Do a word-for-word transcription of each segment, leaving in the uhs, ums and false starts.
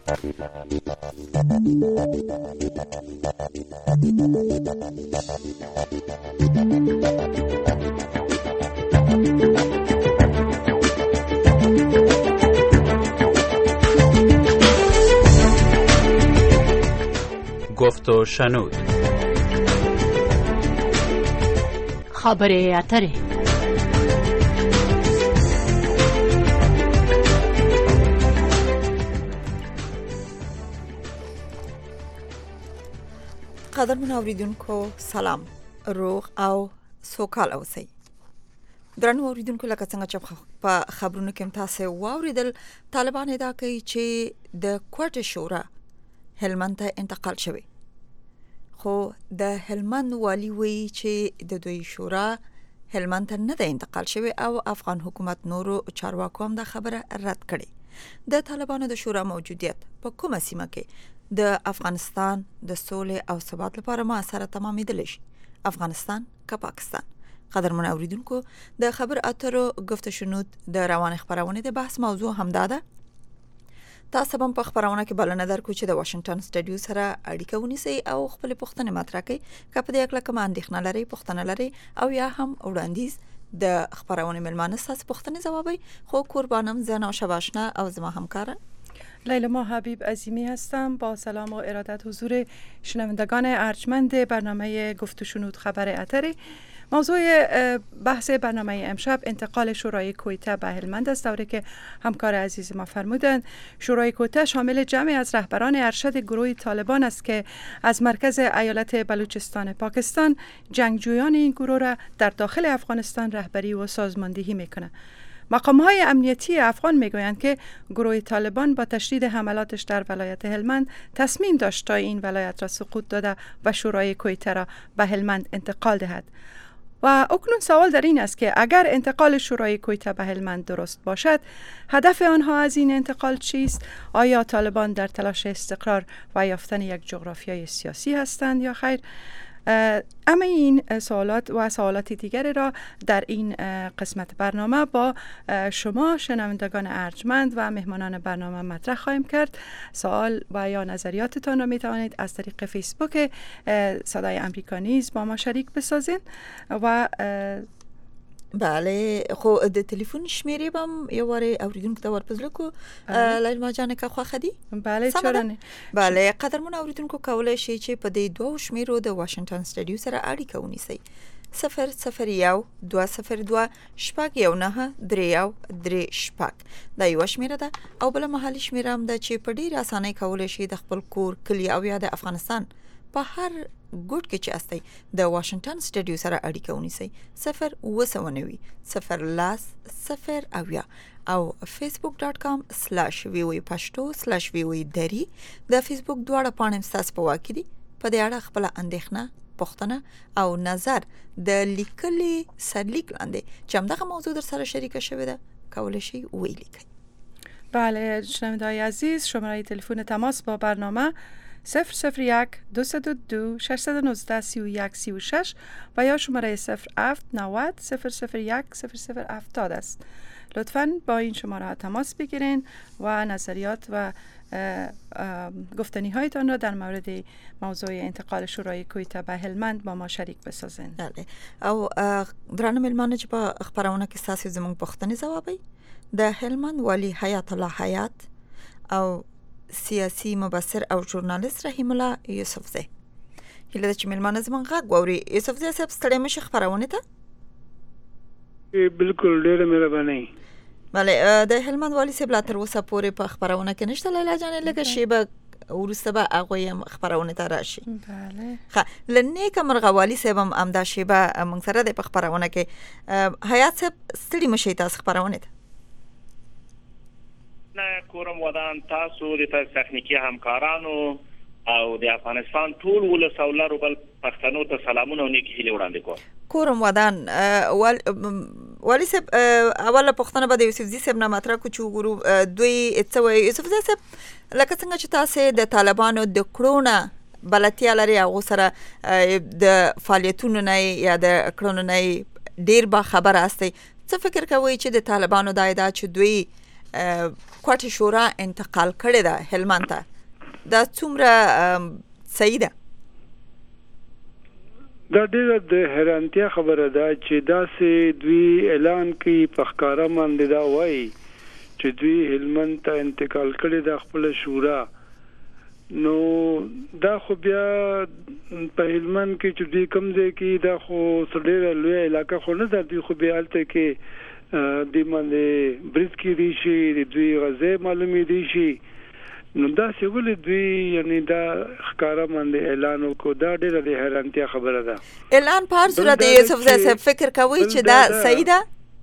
گفت و شنود. خبر اتره. قدرمن اوریدونکو سلام، روغ او سوکال اوسئ. درنو اوریدونکو لکه څنګه چې په خبرونو کې تاسو واوریدل، طالبان ادعا کوي چې د کوټه شورا هلمند ته انتقال شوی، خو د هلمند والی وی چې د دوی شورا هلمند ته نه ده انتقال شوی او افغان حکومت نورو چارواکو هم د خبره رد کړي. د طالبانو د شورا موجودیت په کومه سیمه کې د افغانستان د سولې او ثبات لپاره موثره تمامېدلی شي، افغانستان که پاکستان؟ قدرمن اوریدونکو، د خبر اترو گفت شنود د روان خبرونه د بحث موضوع همدا ده. تاسو هم په خبرونه کې بلنه درکو چې د واشنگټن سټډیو سره اړیکه ونیسئ او خپل پوښتنې مطرح کړئ. که په دې اړه کومه اندېښنه لرئ، پوښتنه لرئ او یا هم وړاندیز د خبرونه ملمانه ستاسو پوښتنې ځوابوي. خو قربانم زه نوشا آشنا او زما همکارم لیلا حبیب عظیمی هستم. با سلام و ارادت حضور شنوندگان ارجمند برنامه گفت و شنود خبر اتری. موضوع بحث برنامه امشب انتقال شورای کویته به هلمند است. طوری که همکار عزیز ما فرمودند، شورای کویته شامل جمعی از رهبران ارشد گروه طالبان است که از مرکز ایالت بلوچستان پاکستان جنگجویان این گروه را در داخل افغانستان رهبری و سازماندهی میکنه. مقام‌های امنیتی افغان میگویند که گروه طالبان با تشدید حملاتش در ولایت هلمند تصمیم داشت تا این ولایت را سقوط داده و شورای کویته را به هلمند انتقال دهد. و اکنون سوال در این است که اگر انتقال شورای کویته به هلمند درست باشد، هدف آنها از این انتقال چیست؟ آیا طالبان در تلاش استقرار و یافتن یک جغرافیای سیاسی هستند یا خیر؟ اما این سوالات و سوالات دیگری را در این قسمت برنامه با شما شنوندگان ارجمند و مهمانان برنامه مطرح خواهیم کرد. سوال و یا نظریاتتان را می توانید از طریق فیسبوک صدای امریکا نیز با ما شریک بسازید. و بله، خو د تلیفون شمیرې بم یو واره اوریدونکو ته ورپزله کو. لیلا جان که خوښه دي؟ بله، چرا نه. بله، قدرمن اوریدونکو کولی شي چې په دې دوه شمیرو د واشنگټن سټډیو سره اړیکه ونیسئ. صفر صفر یو دوه صفر دوه شپږ یو نه درې یو درې شپږ دا یو شمیره ده، او بل محلي شمیره هم ده چې په ډېر اسانۍ کولی شي د خپل کور، کلی او یا د افغانستان په هر ګوټ کې چې استئ د واشنگټن سټډیو سره اړیکه ونیسئ. صفر اوه سوه نوي صفر لاس صفر اویا او فیسبوک ډاټ کام سلاش وی وی پښتو سلاش وی وی دری د فیسبوک دواړه پاڼې ستاسو په واک دي. په دې اړه خپل اندېښنه، پوښتنه او نظر د لیکلي سرلیک لاندې چې همدغه موضوع در سره شریکه شوې ده کولی شئ ولیکئ. بله شنونده‌های عزیز، شماره تلفن تماس با برنامه صفر صفر یک دو دو دو شش یک نه سی و یک سی و شش و یا شماره صفر هفت نود صفر صفر یک صفر صفر هفتاد است. لطفاً با این شماره تماس بگیرین و نظریات و گفتنی هایتان را در مورد موضوع انتقال شورای کویته به هلمند با ما شریک بسازین. بله، او درانه ملمانه چې په خبرونه کې تاسو زموږ پوښتنې ځوابوي. د هلمند والی حیات الله حیات او سیاسی مبصر او ژورنالیست رحیم الله یوسفزی. هله چې ملمانه زموږ غږ واوري. یوسفزی صاحب ستړی مشه خبرونه ته؟ بالکل، ډیره مهرباني. بله، د هلمند والی صاحب لا تر اوسه پورې په خبرونه کې نشته. لیلا جان لکه شیبه ورسته به هغه هم خبرونه ته راشي. بله. ښه، لنیک مرغه والی صاحب هم امدا شیبه موږ سره د خبرونه کې. حیات صاحب ستړي مشه تاسو خبرونه ته؟ نه کورم ودان تاسو د تخنیکی همکارانو او د افغانستان ټول ولس او لارو بل پښتنو ته سلامونه او نیکی هیله وړاندې کوم. کورم ودان والی صاحب، اوله پښتنه به د یوسفزي صاحب نه مطرح کو چې وګورو دوی څه وایي. یوسفزي صاحب، لکه څنګه چې تاسو د طالبانو د کړونه بلتیا لري، هغه سره د فعالیتونو نه یا د کړونو نه ډیر با خبر استئ، څه فکر کوئ چې د طالبانو د ادعا چې دوی کوټه شورا انتقال کړی ده هلمند ته، دا څومره صحیح ده؟ دا ډیره د حیرانتیا خبره ده چې داسې دوی اعلان کوي په ښکاره باندې دا وایي چې دوی هلمند ته انتقال کړی د خپل شورا. نو دا خو بیا په هلمند کې چې دوی کوم ځای کې دا خو ډیره لوی علاقه خو نه ده، دوی خو بیا هلته کې د باندې برید کې دي شي، د دوی غزې معلومې دي شي. نو دا څه ولې دوی یعنی دا ښکارا باندې اعلان وکړو، دا ډیره د حیرانتیا خبره ده. اعلان په هر صورت یوسف زی صاحب فکر کوي چې دا صحیح ده؟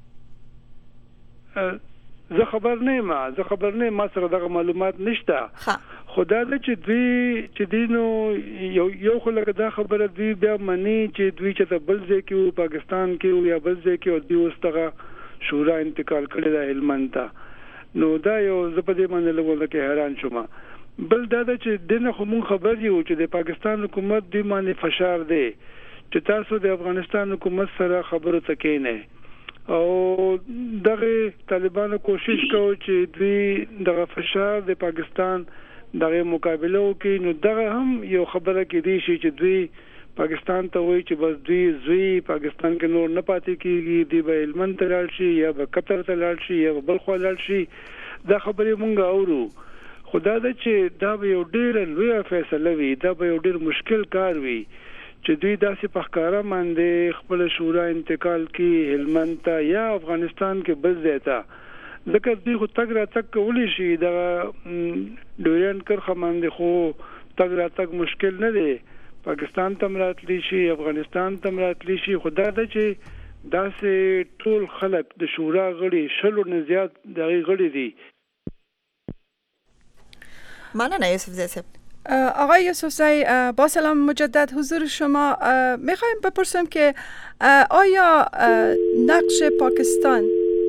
زه خبر نه یم، زه خبر نه یم، ما سره دغه معلومات نشته. خدا دې چې دوی چې دینو یو یو خو لکه دا خبره دوی بیا مني چې دوی چې د بل ځای کې پاکستان کې یا بل ځای کې او دوی واستغه شورا انتقال کړی د هلمند ته. نو دا یو زه په دې باندې لګول کې حیران شوم. بل دا چې دنه خو مون خبر یو چې د پاکستان حکومت دی باندې فشار دی چې تاسو د افغانستان حکومت سره خبرو تکینه، او دغه طالبانو کوشش کوي چې دوی دغه فشار د پاکستان دغه مقابله وکړي. نو دغه هم یو خبره کې دی چې دوی پاکستان ته وایي چې بس دوی زوی پاکستان کې نور نه پاتې کیږي، دی به هلمند ته لاړ شي یا به قطر ته لاړ شي یا به بل خوا لاړ شي. دا خبرې مونږ اورو، خو دا ده چې دا به یو ډېره لویه فیصله وي، دا به یو ډېر مشکل کار وي چې دوی داسې په ښکاره باندې خپل شورا انتقال کړي هلمند ته یا افغانستان کې بل ځای ته. ځکه دوی خو تګ راتګ کولی شي، دغه ډوریان کرښه باندې خو تګ راتګ مشکل نه دی، پاکستان ته راتلی شي، افغانستان ته راتلی شي. خو دا ده چې داسې ټول خلک د شورا غړي شلو نه زیات دغه غړي دي. مننه یوسف زی صاحب. آقای یوسف زی، با سلام مجدد حضور شما. میخوایم بپرسیم که آیا نقش پاکستان،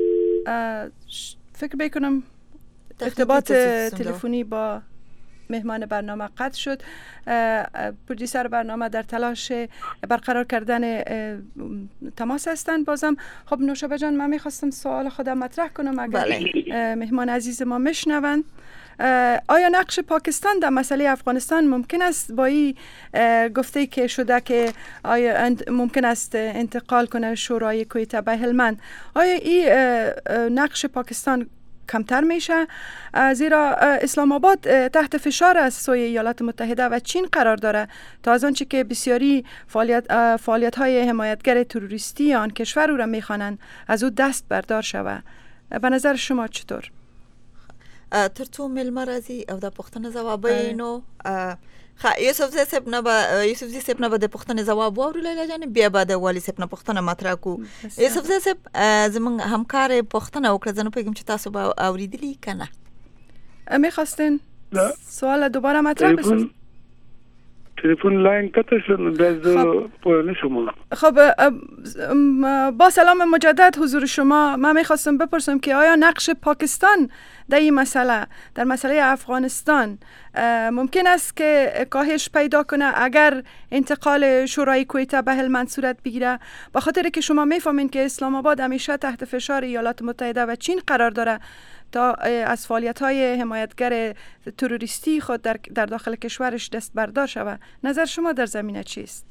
فکر میکنم ارتباط تلفنی با مهمان برنامه قطع شد، پروژیسر برنامه در تلاش برقرار کردن تماس هستند. بازم خب نوشابه جان، من میخواستم سوال خودم مطرح کنم اگر بله. مهمان عزیز ما میشنوند. آیا نقش پاکستان در مسئله افغانستان ممکن است با این گفته که شده که آیا ممکن است انتقال کنه شورای کویته به هلمند، آیا این نقش پاکستان کمتر میشه؟ زیرا اسلام آباد تحت فشار از سوی ایالات متحده و چین قرار داره تا از آنچه که بسیاری فعالیت فعالیت های حمایتگر تروریستی آن کشور او را میخوانند از او دست بردار شود. به نظر شما چطور؟ ترڅو ملمه راځي او د پوښتنې ځواب نو خا یوسف زی صاحب نه به یوسف زی صاحب نه به د پوښتنې ځواب واورو لیلا جان، بیا به د والي صاحب نه پوښتنه مطرح کو. یوسف زی صاحب زمونږ همکار پوښتنه وکړه، زه نه پوهیږم چې تاسو به اوریدلی کنه. میخواستین سوال دوباره مطرح بسازید؟ تلفن لاین قطع شد، بعد پوه نشم. خب با سلام مجدد حضور شما. من میخواستم بپرسم که آیا نقش پاکستان در این مسئله، در مسئله افغانستان ممکن است که کاهش پیدا کنه اگر انتقال شورای کویته به هلمند صورت بگیره؟ با خاطر که شما میفهمین که اسلام آباد همیشه تحت فشار ایالات متحده و چین قرار داره تا از فعالیت‌های حمایتگر تروریستی خود در, در داخل کشورش دست بردار شود. نظر شما در زمینه چیست؟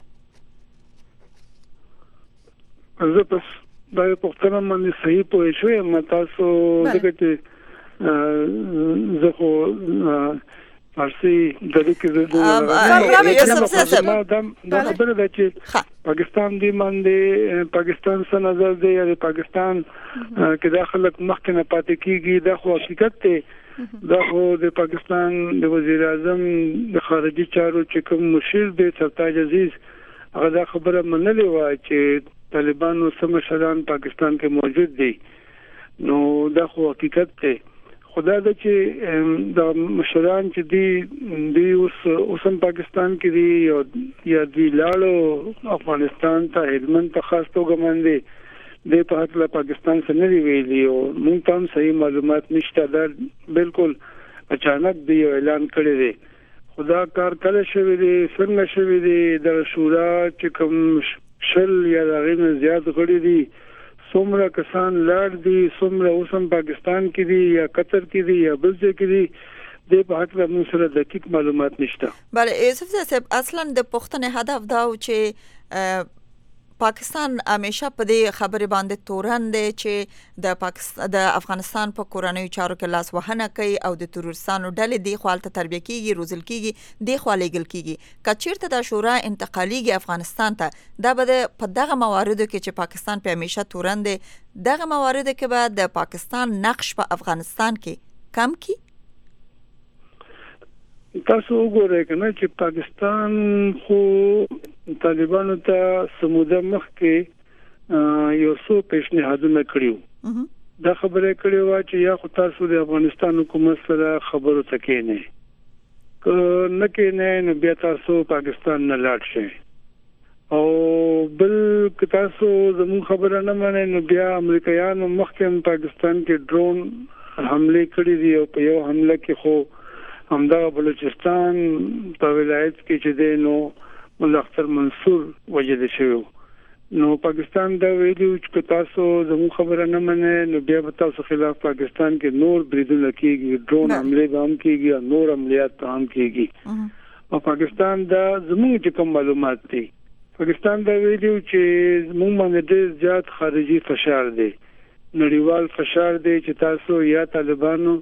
زه پس دا پوښتنه باندې صحیح پوه شوم. تاسو دغه چې زه خو فارسی دغه کې دا خبره ده چې پاکستان دی باندې پاکستان څخه نظر دی یا پاکستان کې داخله مخکې نه پاتې کیږي، دا خو حقیقت دی. دا خو د پاکستان د وزیر اعظم د خارجي چارو چې کوم مشیر دی سرتاج عزیز، هغه دا خبره منلې و چې طالبانو سم مشران پاکستان کې موجود دي. نو دا خو حقیقت دی. خدا دا چې دا مشران چې دی دی اوس اوسم پاکستان کې دی یا دی لاړو افغانستان ته هلمند ته خاص توګه باندې د په حق له پاکستان سره نه ویلي او موږ ته هم صحیح معلومات نشته. دا بالکل اچانک دی اعلان کړی دی. خدا کار کله شوی دی، څنګه شوی دی، د شورا چې کوم شل یا دغه نه زیات غړي دي څومره کسان لار دي څومره اوسم پاکستان کې دي یا قطر کې دي یا بل ځای کې دي د په حق له موږ سره دقیق معلومات نشته. بله یوسف صاحب اصلا د پښتنې هدف دا و چې پاکستان همیشه په دې خبرې باندې تورن دی چې د پاکستان د افغانستان په کورنیو چارو کې لاس وهنه کوي او د تروریستانو ډلې دی خپل ته تربیه کیږي روزل کیږي دی خپل لګل کیږي کچیرته د شورا انتقالیږي افغانستان ته دا به په دغه مواردو کې چې پاکستان په همیشه تورن دی دغه مواردو کې به د پاکستان نقش په افغانستان کې کم کی. تاسو وګورئ کنه چې پاکستان خو طالبانو ته سموده مخ کې یو څو پیشنهادونه کړیو. دا خبره کړې و چې یا خو تاسو د افغانستان حکومت سره خبرو ته کېنه که نه کېنه نو بیا تاسو پاکستان نه لاړ شئ او بل که تاسو زموږ خبره نه منئ نو بیا امریکایانو مخکې پاکستان کې ډرون حمله کړې دي او په یو حمله کې خو همدا بلوچستان په ولایت کې چې دی نو مولا اختر منصور وجد شوی نو پاکستان دا ویلي چې تاسو زموږ خبره نه منئ نو بیا به تاسو خلاف پاکستان کې نور بریدونه کیږي ډرون حمله به هم کیږي او نور عملیات هم کیږي او پاکستان دا زموږ کوم معلومات دي پاکستان دا ویلي چې موږ باندې ډېر زیات خارجي فشار دی نړیوال فشار دی چې تاسو یا طالبانو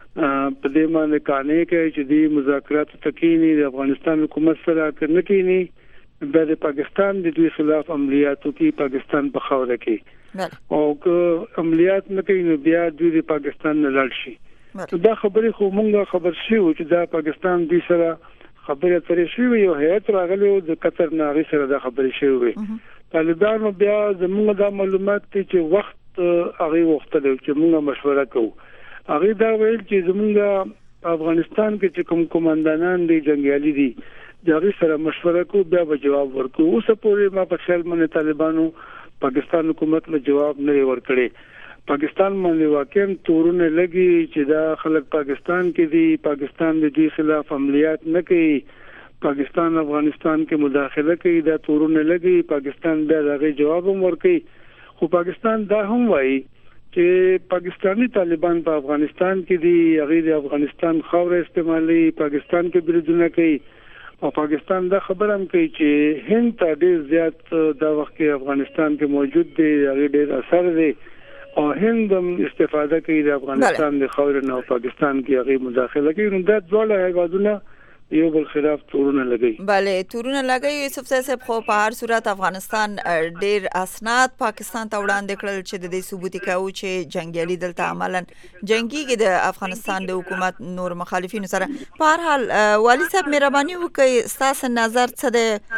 په دې باندې کانې کوي چې د مذاکرات تکینی د افغانستان حکومت سره کنه کینی د پاکستان د دوی خلاف عملیاتو کې پاکستان په خوره کې او که عملیات نه کوي نو بیا دوی د پاکستان نه لاړ شي. دا خبرې خو مونږه خبر شي چې دا پاکستان دوی سره خبرې اترې شي یو هیئت راغلی د قطر نه غي سره دا خبرې شي. طالبانو بیا زموږ د معلومات چې وخت هغه وخت دی چې موږ مشوره کوو هغه دا ویل چې زمونږ افغانستان کې چې کوم کمانډانان دي جنگیالي دي دغه سره مشوره کو بیا به جواب ورکو. اوس پورې ما په خیال باندې طالبانو پاکستان حکومت له جواب نه ورکړي. پاکستان باندې واقعا تورونه لګي چې دا خلک پاکستان کې دي پاکستان د دې خلاف عملیات نه کوي پاکستان افغانستان کې مداخله کوي دا تورونه لګي پاکستان دا دغه جواب هم ورکړي. خو پاکستان دا هم وایي چې پاکستانی طالبان په افغانستان کې دي هغه د افغانستان خوره استعمالي پاکستان کې بریدونه کوي او پاکستان دا خبره هم کوي چې هند ته ډېر زیات دا وخت کې افغانستان کې موجود دي هغه ډېر اثر دی او هند هم استفاده کوي د افغانستان د خوره نه پاکستان کې هغه مداخله کوي نو دا ډول هیوادونه یو بل خلاف تورونه لګي. بله تورونه لګي یوسف صاحب خو په هر صورت افغانستان ډیر اسناد پاکستان ته وړاندې کړل چې د دې ثبوت کوي چې جنگیالي دلته عملاً جنگيږي د افغانستان د حکومت نور مخالفینو سره. په هر حال والي صاحب مهرباني وکړئ ستاسو نظر څه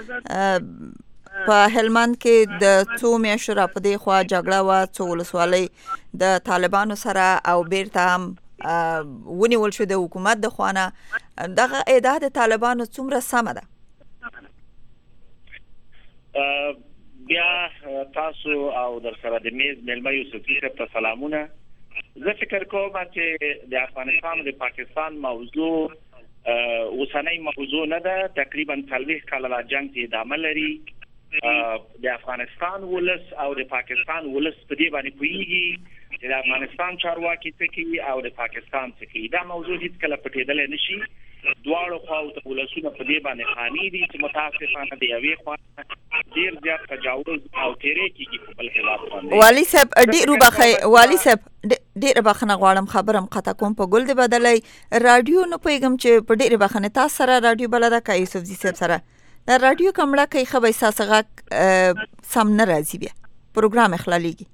دی په هلمند کې د څو میاشتو را پدې خوا جګړه وا څو ولسوالۍ د طالبانو سره او بیرته هم ونیول شو د حکومت د خوانه دغه ادعا د طالبانو څومره سمه ده؟ بیا تاسو او در سره د میز ملما یوسفی ته سلامونه. زه فکر کوم چې د افغانستان د پاکستان موضوع اوسنۍ موضوع نه ده تقریبا څلوېښت کاله لا جنگ ته ادامه لري. د افغانستان ولس او د پاکستان ولس په دې باندې پوهیږي چې د افغانستان چارواکي څه کوي او د پاکستان څه کوي. دا موضوع هیڅ کله پټېدل نشي. دواړو خواو ته ولسونه په دې باندې خاني دي چې متاسفانه د یوې خوا ډیر زیات تجاوز او تیرې کیږي په بل خلاف باندې. والي صاحب ډیر وبخښئ والي صاحب ډیر بخښنه غواړم خبرم قطع کوم په ګل دی بدلای رادیو نه پیغام چې په ډیر بخښنه تاسو سره رادیو بلدا کوي یوسف جی صاحب سره دا رادیو کمړه کوي خو به ساسغه سم نه راځي بیا پروګرام اخلالیږي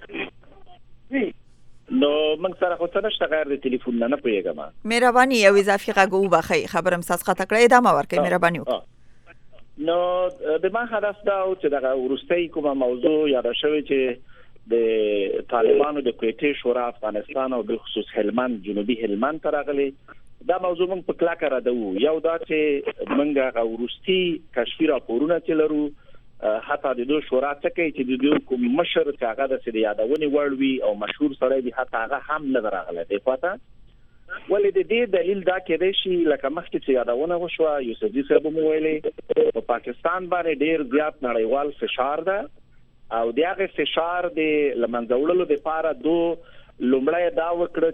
نو موږ سره خو څه نشته غیر د ټلیفون نه نه پیغام. مهرباني یو اضافي غو بخي خبرم ساس قطع کړی ادامه ورکړئ مهرباني وکړئ. نو د ما هدف دا او چې دغه ورستۍ کومه موضوع یاد شوی چې د طالبانو د کویټې شورا افغانستان او بالخصوص هلمند جنوبي هلمند ترغلي دا موضوع موږ په کلاکه را دو یو دا چې موږ ورستۍ کشفي راپورونه چلرو حتی د دوه شورا څخه چې د دوه کوم مشر چې هغه د سړي یادونې وړوي او مشهور سړی دی حتی هغه هم نه راغله دی پاته ولې د دې دلیل دا کېدای شي لکه مخکې چې یادونه وشوه یوسف جی صاحب مو ویلي په پاکستان باندې ډیر زیات نړیوال فشار ده او دغه فشار د لمنځولو لپاره دو لومړی دا وکړه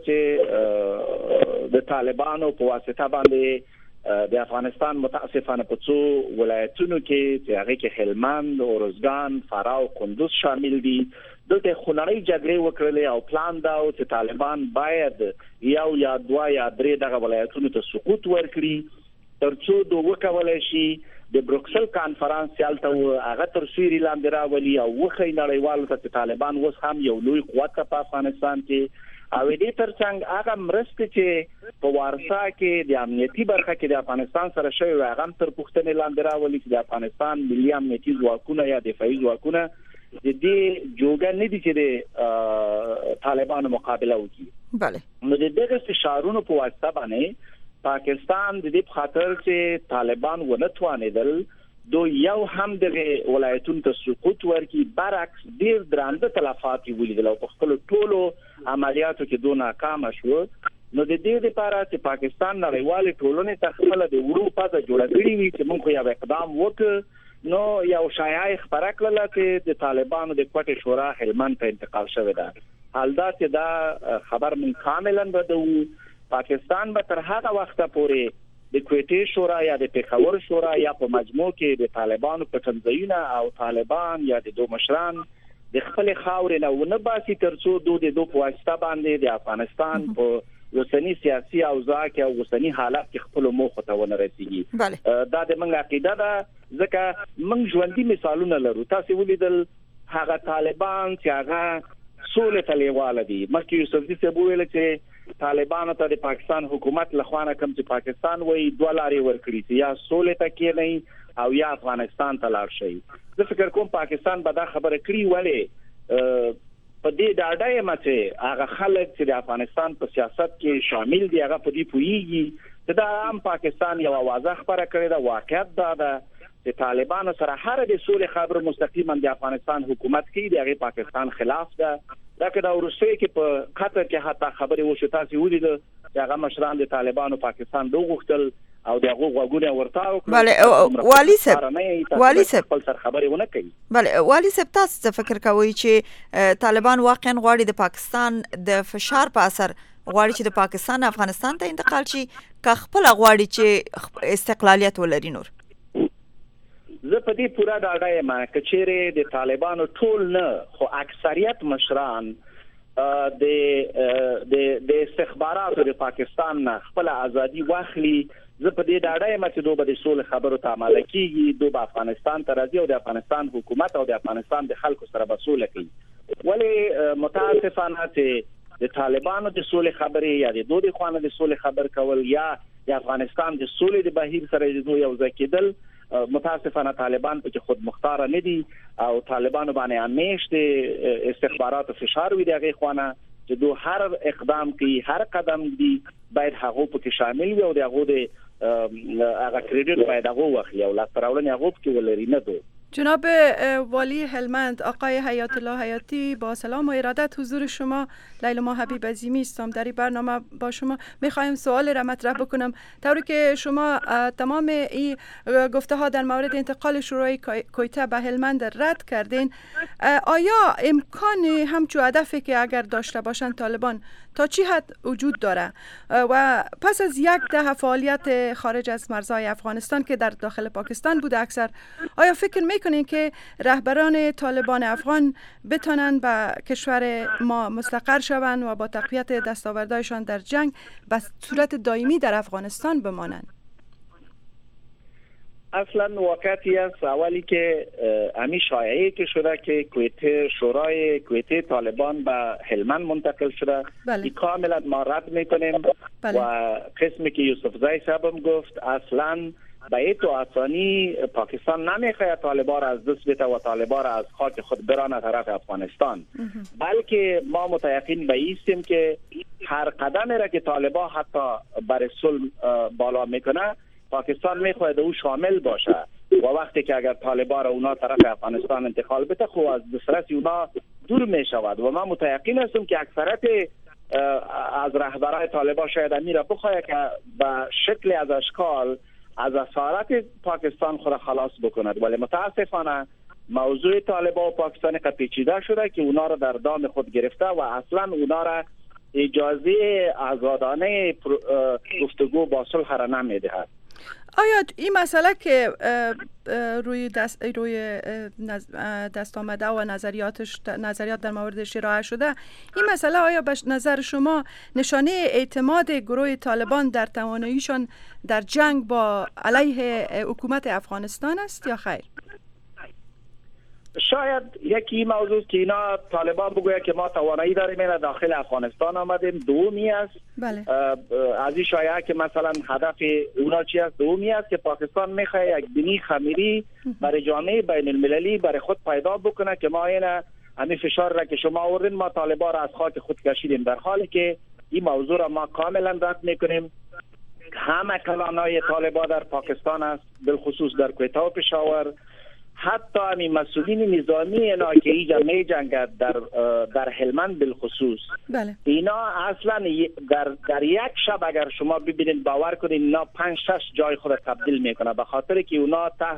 چې د طالبانو په واسطه باندې د افغانستان متاسفانه په څو ولایتونو کې چې هغه کې هلمند، اورزګان، فراه او کندوز شامل دي دلته خونړۍ جګړې وکړلې او پلان دا و چې طالبان باید یو یا دوه یا درې دغه ولایتونو ته سقوط ورکړي ترڅو دوی وکولای شي د بروکسل کانفرنس یالته هغه تر سیری لاندې راولي او وخی نړیوالو ته طالبان اوس هم یو لوی قوت په افغانستان کې او دې ترڅنګ هغه مرستې چې په وارسا کې د امنیتي برخه کې د افغانستان سره شوی هغه تر پوښتنې لاندې راولي چې د افغانستان ملي امنیتي ځواکونه یا دفاعي ځواکونه د دې جوګه نه دي چې د طالبانو مقابله وکړي. بله نو د دغه فشارونو په واسطه باندې پاکستان د دې خاطر چې طالبان ونه توانیدل دو یو هم د ولایتونو ته سقوط ورکړي برعکس ډیر درانده تلفات ولیدل او په خپل ټولو عملیاتو کې دوه ناکام شو. نو د دې لپاره چې پاکستان نړیوال ټولنې ته خپل د وړو پاتې جوړ کړی وي چې موږ یو اقدام وکړو نو یو شایعه خبره کړله چې د طالبانو د کوټې شورا هلمند ته انتقال شوی ده. حال دا چې دا خبر من کاملا بدو پاکستان به تر هغه وخت پورې د کوټې شورا یا د پیښور شورا یا په مجموع کې د طالبانو په تنظیمونه او طالبان یا د دوه مشران د خپل خاورې نه ونه باسي ترڅو دوی د دوه په واسطه باندې د افغانستان په اوسنی سیاسي اوضاع کې او اوسنی حالات کې خپل موخه ته ونه رسیږي. دا د منګه عقیده ده ځکه موږ ژوندۍ مثالونه لرو. تاسو ولیدل هغه طالبان چې هغه سولې ته لیواله دي. مخکې یوسفزي صاحب ویل چې طالبانو ته د پاکستان حکومت لخوا نه کوم چې پاکستان وایي دوه لارې ورکړي چې یا سولې ته کېنئ او یا افغانستان ته لاړ شي. زه فکر کوم پاکستان به دا خبره کړي ولې په دې ډاډه یم چې هغه خلک چې د افغانستان په سیاست کې شامل دي هغه په دې پوهیږي چې دا هم پاکستان یو आवाज خبره کړې ده. واقعیت دا ده چې طالبانو سره هر د سولې خبره مستقیما د افغانستان حکومت کوي د هغه پاکستان خلاف ده. دا که دا روسي کې په قطر کې حتی خبرې وشو تاسو ولید چې هغه مشران د طالبانو پاکستان دوه غوښتل او دغه غوګونه ورته وکړه. بله والی صاحب والی صاحب خپل سر خبرې ونه کوي. بله والی صاحب تاسو فکر کوئ چې طالبان واقعا غواړي د پاکستان د فشار په اثر غواړي چې د پاکستان افغانستان ته انتقال شي که خپل غواړي چې استقلالیت ولري؟ نور زه په دې پوره ډاډه یم چې چیرې د طالبانو ټول نه خو اکثریت مشران د د د استخباراتو د پاکستان نه خپل ازادي واخلي. زه په دې ډاډه یم چې دوی به د سولې خبرو ته عمل کوي، دوی به افغانستان ته راځي او د افغانستان حکومت او د افغانستان د خلکو سره به سوله کوي. ولې متاسفانه چې د طالبانو د سولې خبرې یا د دوی خوانه د سولې خبر کول یا د افغانستان د سولې د بهیر سره د دوی یو ځای کېدل متاسفانه طالبان په خود مختار نه دي او طالبانو باندې همیشه استخبارات فشار وي دغه خوانه چې دوی هر اقدام کوي هر قدم دی باید هغه په کې شامل وي او دغه د هغه کریډټ باید هغه واخلي او لا پرولنه هغه کې ولري نه دو. جناب والی هلمند آقای حیات الله حیاتی، با سلام و ارادت حضور شما. لیلما حبیب عظیمی هستم. در این برنامه با شما میخوایم سوال را مطرح بکنم. طوری که شما تمام این گفته ها در مورد انتقال شورای کویته به هلمند رد کردین، آیا امکان همچو هدفی که اگر داشته باشن طالبان تا چی حد وجود داره و پس از یک دهه فعالیت خارج از مرزهای افغانستان که در داخل پاکستان بوده اکثر، آیا فکر میکنین که رهبران طالبان افغان بتونن به کشور ما مستقر شوند و با تقویت دستاوردهایشان در جنگ به صورت دائمی در افغانستان بمانند؟ اصلا واقعیتی است اولی که امی شایعه که شده که کویته شورای کویته طالبان به هلمند منتقل شده، بله. این کاملا ما رد میکنیم. بله. و قسمی که یوسف زای صاحبم گفت اصلا به این تو آسانی پاکستان نمیخواهد طالبان را از دست بده و طالبان را از خاک خود برانه طرف افغانستان، بلکه ما متیقن به ایستیم که هر قدمی را که طالبان حتی برای صلح بالا میکنه پاکستان میخواهد او شامل باشه و وقتی که اگر طالبان را اونا طرف افغانستان انتقال بده خب از دسترس اونا دور میشود و ما متیقن هستم که اکثریت از رهبرای طالبان شاید امیر بخواهد که به شکل از اشکال از اسارت پاکستان خود خلاص بکند، ولی متاسفانه موضوع طالبان و پاکستان پیچیده شده که اونا را در دام خود گرفته و اصلا اونا را اجازه آزادانه گفتگو با صلح را نمیدهد. آیا این مسئله که روی دست روی دست آمده و نظریاتش نظریات در موردش ارائه شده، این مسئله آیا به نظر شما نشانه اعتماد گروه طالبان در تواناییشان در جنگ با علیه حکومت افغانستان است یا خیر؟ شاید یکی موضوع که اینا طالبان بگوید که ما توانایی داریم اینا داخل افغانستان آمدیم. دومی است بله. از این شایعه که مثلا هدف اونا چی است. دومی است که پاکستان میخواد یک بینی خمیری برای جامعه بین المللی برای خود پیدا بکنه که ما اینا همین فشار را که شما آوردین ما طالبان را از خاک خود کشیدیم، در حالی که این موضوع را ما کاملا رد میکنیم. همه کلانای طالبان در پاکستان است، بالخصوص در کویته و پشاور. حتی همین مسئولین نظامی اینا که اینجا می جنگد در در هلمند بالخصوص بله. اینا اصلا در در یک شب اگر شما ببینید باور کنید اینا پنج شش جای خود تبدیل میکنه، به خاطر که اونا تحت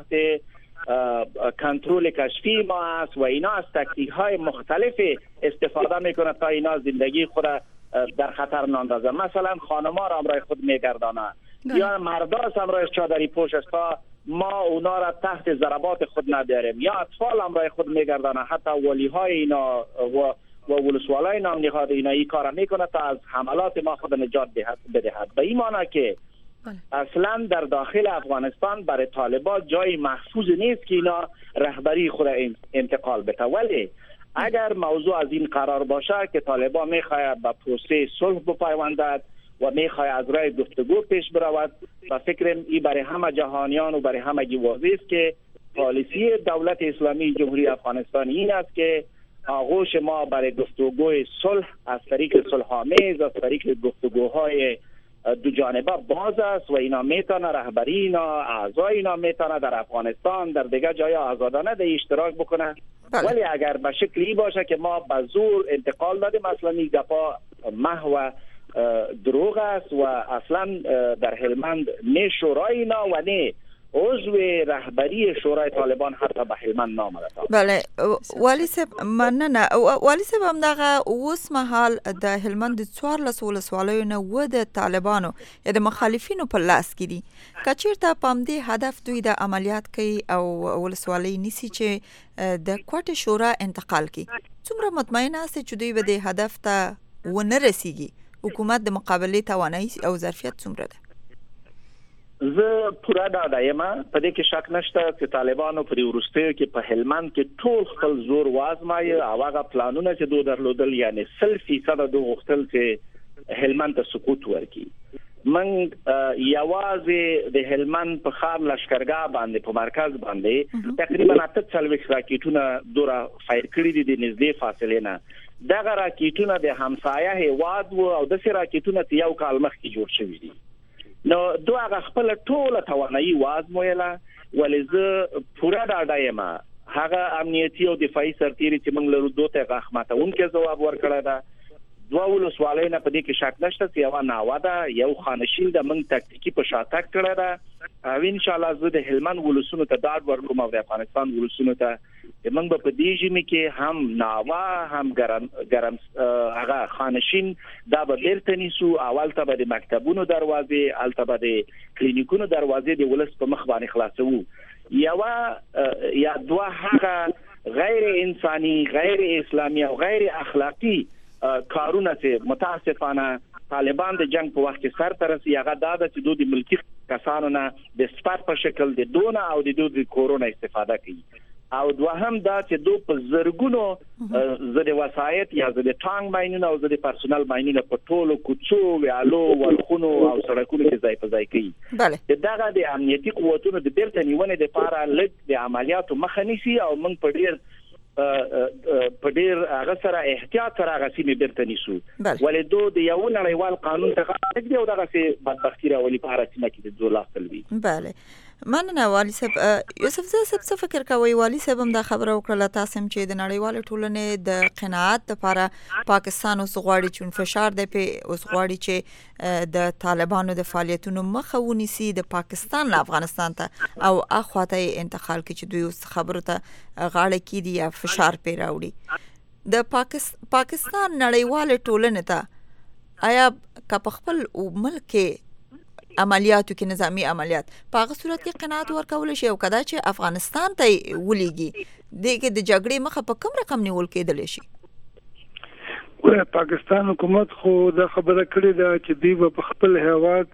کنترل کشفی ما است و اینا از تکتیک های مختلف استفاده میکنه تا اینا زندگی خود در خطر ناندازه. مثلا خانما را همراه خود میگردانه یا مردا همراه چادری پوش است تا ما اونا را تحت ضربات خود نبیاریم، یا اطفال همراه خود میگردانه، حتی ولی های اینا و و ولسوالای نام نهاد اینا این کار میکنه تا از حملات ما خود نجات بدهد. به این معنی که اصلا در داخل افغانستان برای طالبان جای محفوظ نیست که اینا رهبری خود انتقال بده. ولی اگر موضوع از این قرار باشه که طالبان میخواهد به پروسه صلح بپیوندد و میخواه از راه گفتگو پیش برود و فکرم این برای همه جهانیان و برای همه واضح است که پالیسی دولت اسلامی جمهوری افغانستان این است که آغوش ما برای گفتگوی صلح از طریق صلح‌آمیز، از طریق گفتگوهای دو جانبه باز است و اینا میتونه رهبری اینا اعضای اینا میتونه در افغانستان در دیگه جای آزادانه در اشتراک بکنه. ولی اگر به شکلی باشه که ما به زور انتقال دادیم اصلا این گپا محو دروغ است و اصلا در هلمند نه شورای اینا و نه عضو رهبری شورای طالبان حتی به هلمند نامده. بله والی صاحب مننه. والی صاحب هم دغه اوس مهال د هلمند څوارلس ولسوالیو نه و د طالبانو یا د مخالفینو په لاس کې دي. که چیرته په همدې هدف دوی د عملیات کوي او ولسوالۍ نیسي چې د کوټې شورا انتقال کوي، څومره مطمئن یاست چې دوی به د هدف ته ونه رسیږي؟ حکومت د مقابله توانایی او ظرفیت څومره ده؟ زه پوره ډاډه یم په دې کې شک نشته چې طالبانو په وروستیو کې په هلمند کې ټول خپل زور وازمایي او هغه پلانونه چې دوی درلودل یعنی سل فیصد دوی غوښتل چې هلمند ته سقوط ورکړي. من یوازې د هلمند په خار لشکرګاه باندې په مرکز باندې تقریبا اته څلوېښت راکېټونه دوره فایر کړي دي د نږدې فاصلې نه. دغه راکېټونه د همسایه هیواد وو او داسې راکېټونه یو کال مخکې جوړ شوي دي. نو دوی هغه خپل ټوله توانایي وازمویله، ولې زه پوره ډاډه یم هغه امنیتي او دفاعي سرتیري چې موږ لرو دوی ته هغه اخماتونکې ځواب ورکړی ده. دوه ولسوالۍ نه په دې کې شک نشته چې یوه ناوه ده، یو خانشین ده، موږ تکتیکي په شاتګ کړی ده او انشاءالله زه د هلمند ولسونو ته ډاډ ورکوم او د افغانستان ولسونو ته چې موږ به په دې ژمي کې هم ناوه هم ګرم ګرم هغه خانشین دا به بیرته نیسو. اول ته به د مکتبونو دروازې، هلته به د کلینیکونو دروازې د ولس په مخ باندې خلاصوو. یوه یا دوه هغه غیر انساني، غیر اسلامي او غیر اخلاقی کارونه چې متاسفانه طالبان د جنگ په وخت کې سر ته رسي هغه دا ده چې دوی د ملکی کسانو نه د سپات په شکل د دونه او د دوی د کورونا استفاده کوي. او دوهم دا چې دوی په زرګونو زده وسایت یا زده ټانګ ماینونه او زده پرسونل ماینونه په ټولو کوڅو ویالو ورخونو او سړکونو کې ځای په ځای کوي. بله دغه د امنیتي قوتونو د بیرته نیونې لپاره لږ د عملیاتو مخه نیسي او موږ په ډیر په ډیر هغه سره احتیاط سره هغه سیمې بیرته نیسو. ولې دوی د یو نړیوال قانون څخه د دغه څه بدبختي راولي په هر سیمه کې د دوی لاس تلوي. بله مننه والی صاحب. یوسف زی صاحب څه فکر کوي؟ والی صاحب هم دا خبره وکړه تاسو چې د نړیوال ټولنې د قناعت لپاره پاکستان اوس غواړي چې فشار دی په اوس غواړي چې د طالبانو د فعالیتونو مخه ونیسي د پاکستان له افغانستان ته او اخواته انتقال کړي چې دوی اوس خبرو ته غاړه کیدي یا فشار پې راوړي د پاکستان نړیوال ټولنې ته آیا که په خپل ملک کې عملیاتو کې نظامی عملیات په هغه صورت کې قناعت ورکول شي او کدا چې افغانستان ته ولېږي دغه د جګړې مخه په کوم رقم نیول کېدل شي؟ ولې پاکستان حکومت خو دا خبره کړې ده چې دوی په خپل هیواد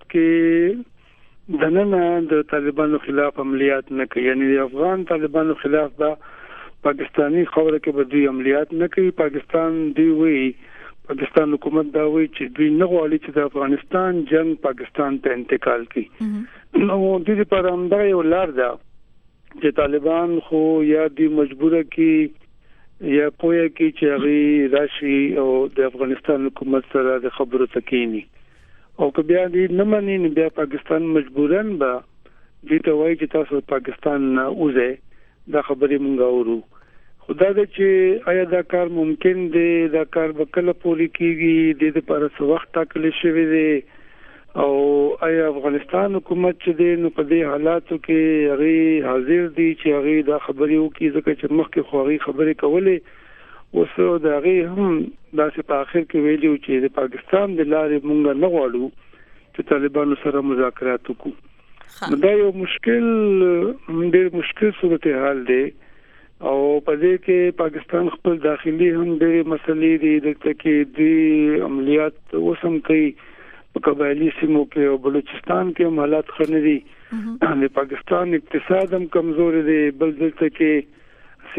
کې د نن د طالبانو خلاف عملیات نه کوي، یعنی د افغان طالبانو خلاف دا پاکستانی خوره کې به دوی عملیات نه کوي. پاکستان دی وی پاکستان حکومت دا وایي چې دوی نه غواړي چې د افغانستان جنگ پاکستان ته انتقال کړي. نو د دې پر همدا یو لار ده چې طالبان خو یا دی مجبوره کې یا پوهه کې چې هغه راشي او د افغانستان حکومت سره د خبرو تکینی او که بیا دې نه مني نو بیا پاکستان مجبورن به دې ته وایي چې تاسو پاکستان نه وځئ. دا خبرې مونږ اورو. خدا دې چې آیا دا کار ممکن دی، دا کار به کله پوری کیږي، د دې لپاره څه وخت ټاکل شوی دی او آیا افغانستان حکومت چې دی نو په دې حالاتو کې هغه حاضر دی چې هغه دا خبرې وکړي، ځکه چې مخکې خو هغه خبرې کولې اوس دا هغه هم داسې په اخر کې ویلو چې د پاکستان د لارې مونږ نه غواړو چې طالبانو سره مذاکرات وکړو. دا یو مشکل ډېر مشکل صورتحال دی او په دې کې پاکستان خپل داخلي هم ډېرې مسلې دي د کې د عملیات وسم کوي په قبایلی سیمو کې او بلوچستان کې هم حالات ښه نه دي. د پاکستان اقتصاد هم کمزور دی، بل دلته کې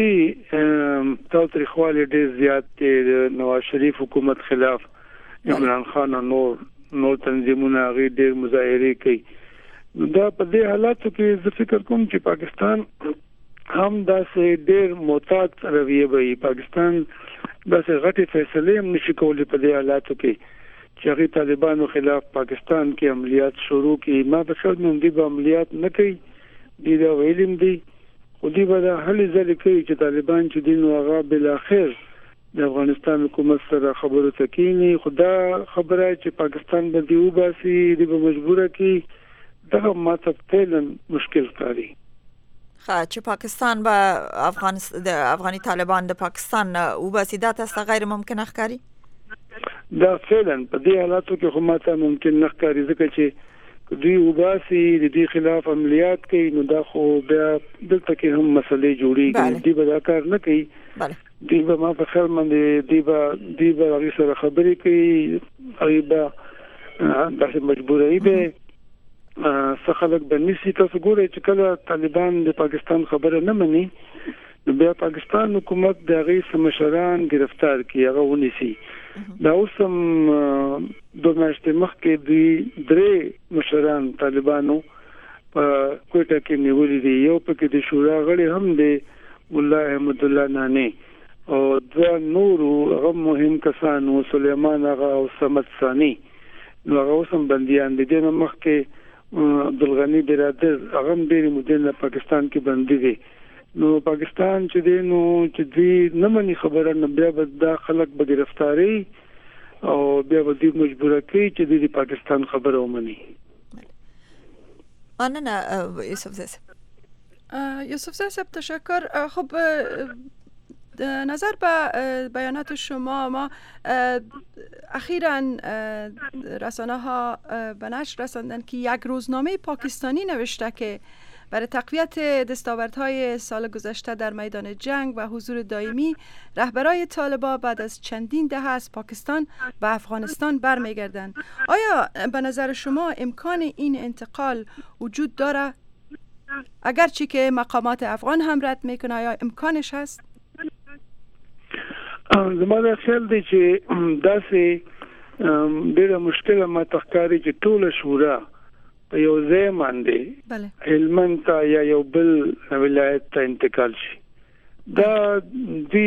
سیاسي تاوتریخوالی ډېر زیات دی. د نواز شریف حکومت خلاف عمران خان او نور نور تنظیمونه هغه ډېر مظاهرې کوي. دا په دې حالاتو کې زه فکر کوم چې پاکستان هم داسې ډېر محتاط رویه وي. پاکستان داسې غټي فیصله هم نشي کولای په دې حالاتو کې چې هغه طالبانو خلاف پاکستان کې عملیات شروع کړي. ما په خپل نوم دي به عملیات نه کوي، دي دا ویلم دي خو دي به هلي ځل کوي چې طالبان چې دین واغه بل اخر د افغانستان حکومت سره خبرو تکینی. خدا خبره چې پاکستان به دی وباسي دی به مجبوره کی دا ماته فعلا مشکل کاری. خا چې پاکستان به افغانستان د افغاني طالبان د پاکستان وباسي دا تاسو غیر ممکن ښکاری؟ دا فعلا په دې حالاتو کې خو ماته ممکن نه ښکاری، ځکه چې دوی وباسي د دې خلاف عملیات کوي نو دا خو بیا دلته کې هم مسلې جوړیږي. دی به دا کار نه کوي. دی به ما په خیال باندې دی به دی به هغه سره خبرې کوي، هغه به داسې مجبورای به څه خلک بنسي. تاسو ګورئ چې کله طالبان د پاکستان خبره نه مني نو بیا پاکستان حکومت د هغه مشران گرفتار کړي، هغه ونیسي. دا اوس هم دوه میاشتې مخکې دوی درې مشران طالبانو په کوټه کې نیولې دي. یو پکې د شورا غړي هم دی مولا احمد الله نانی او دوه نورو هغه مهم کسانو سليمان آغا او صمد ثاني نو هغه اوس هم بنديان دي. د مخکې عبدالغنی برادر هغه ډېر مدینه پاکستان کې بندي دي. نو پاکستان چې دی نو چې دوی نه مني خبره نه بیا به دا خلک به گرفتاری او بیا به دوی مجبوره کوي چې د پاکستان خبره ومني. مننه یوسف زی صاحب. یوسف زی صاحب تشکر. خب نظر به بیانات شما، ما اخیراً رسانه ها به نشر رساندن که یک روزنامه پاکستانی نوشته که برای تقویت دستاوردهای سال گذشته در میدان جنگ و حضور دائمی رهبرای طالبان بعد از چندین دهه از پاکستان و افغانستان برمیگردند. آیا به نظر شما امکان این انتقال وجود داره؟ اگرچه که مقامات افغان هم رد میکنه آیا امکانش هست؟ زما دا خیال دی چې داسې ډېره مشکله ما تخکاری چې ټول شورا په یو ځای باندې هلمند ته یا یو بل ولایت ته انتقال شي. دا دی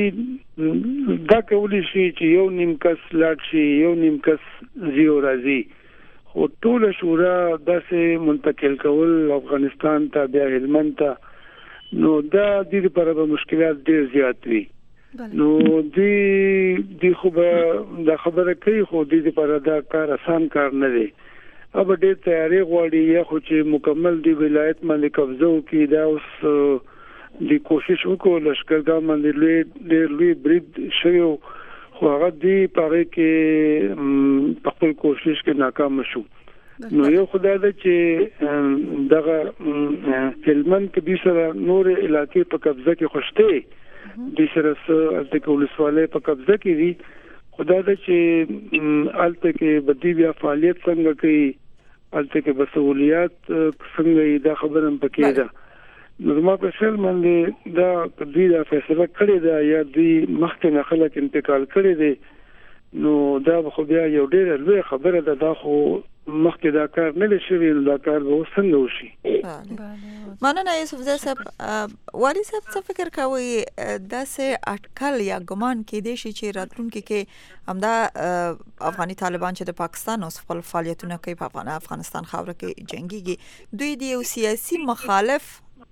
دا کولی شي چې یو نیم کس لاړ شي، یو نیم کس زیو راځي، خو ټول شورا داسې منتقل کول افغانستان ته بیا هلمند ته نو دا د دې لپاره به مشکلات ډیر زیات وي نو دې دې خو به دا خبره کوي خو دې لپاره دا کار آسان کار نه دی अब ډېر تیاری غواړي یا خو چې مکمل دی ولایت باندې قبضه وکړي دا اوس د کوشش وکړو لشکرګاه باندې لوی ډېر لوی برید شوی خو هغه دی په کې په خپل کوشش کې ناکام شو نو یو خدای دې چې دغه هلمند کې د سره نور علاقې په قبضه کې خوشته د سره د کولسواله په قبضه کې دي خدای دې چې الته کې بدی بیا فعالیت څنګه کوي الته کې مسؤلیت څنګه دا خبره هم پکې ده نو ما په سر باندې دا دوی دا فیصله کړې ده یا دوی مخکې نه خلک انتقال کړي دي نو دا خو بیا یو ډېر لوی خبره ده دا خو مخکې دا کار نه شوی دا کار به څنګه وشي مننه یوسف زی صاحب والی صاحب څه فکر کوي دا سه اټکل یا ګمان کې دي چې راتلونکي کې همدا افغاني طالبان چې د پاکستان اوس خپل فعالیتونه کوي په افغانستان خاوره کې جنگيږي دوی د یو سیاسي مخالف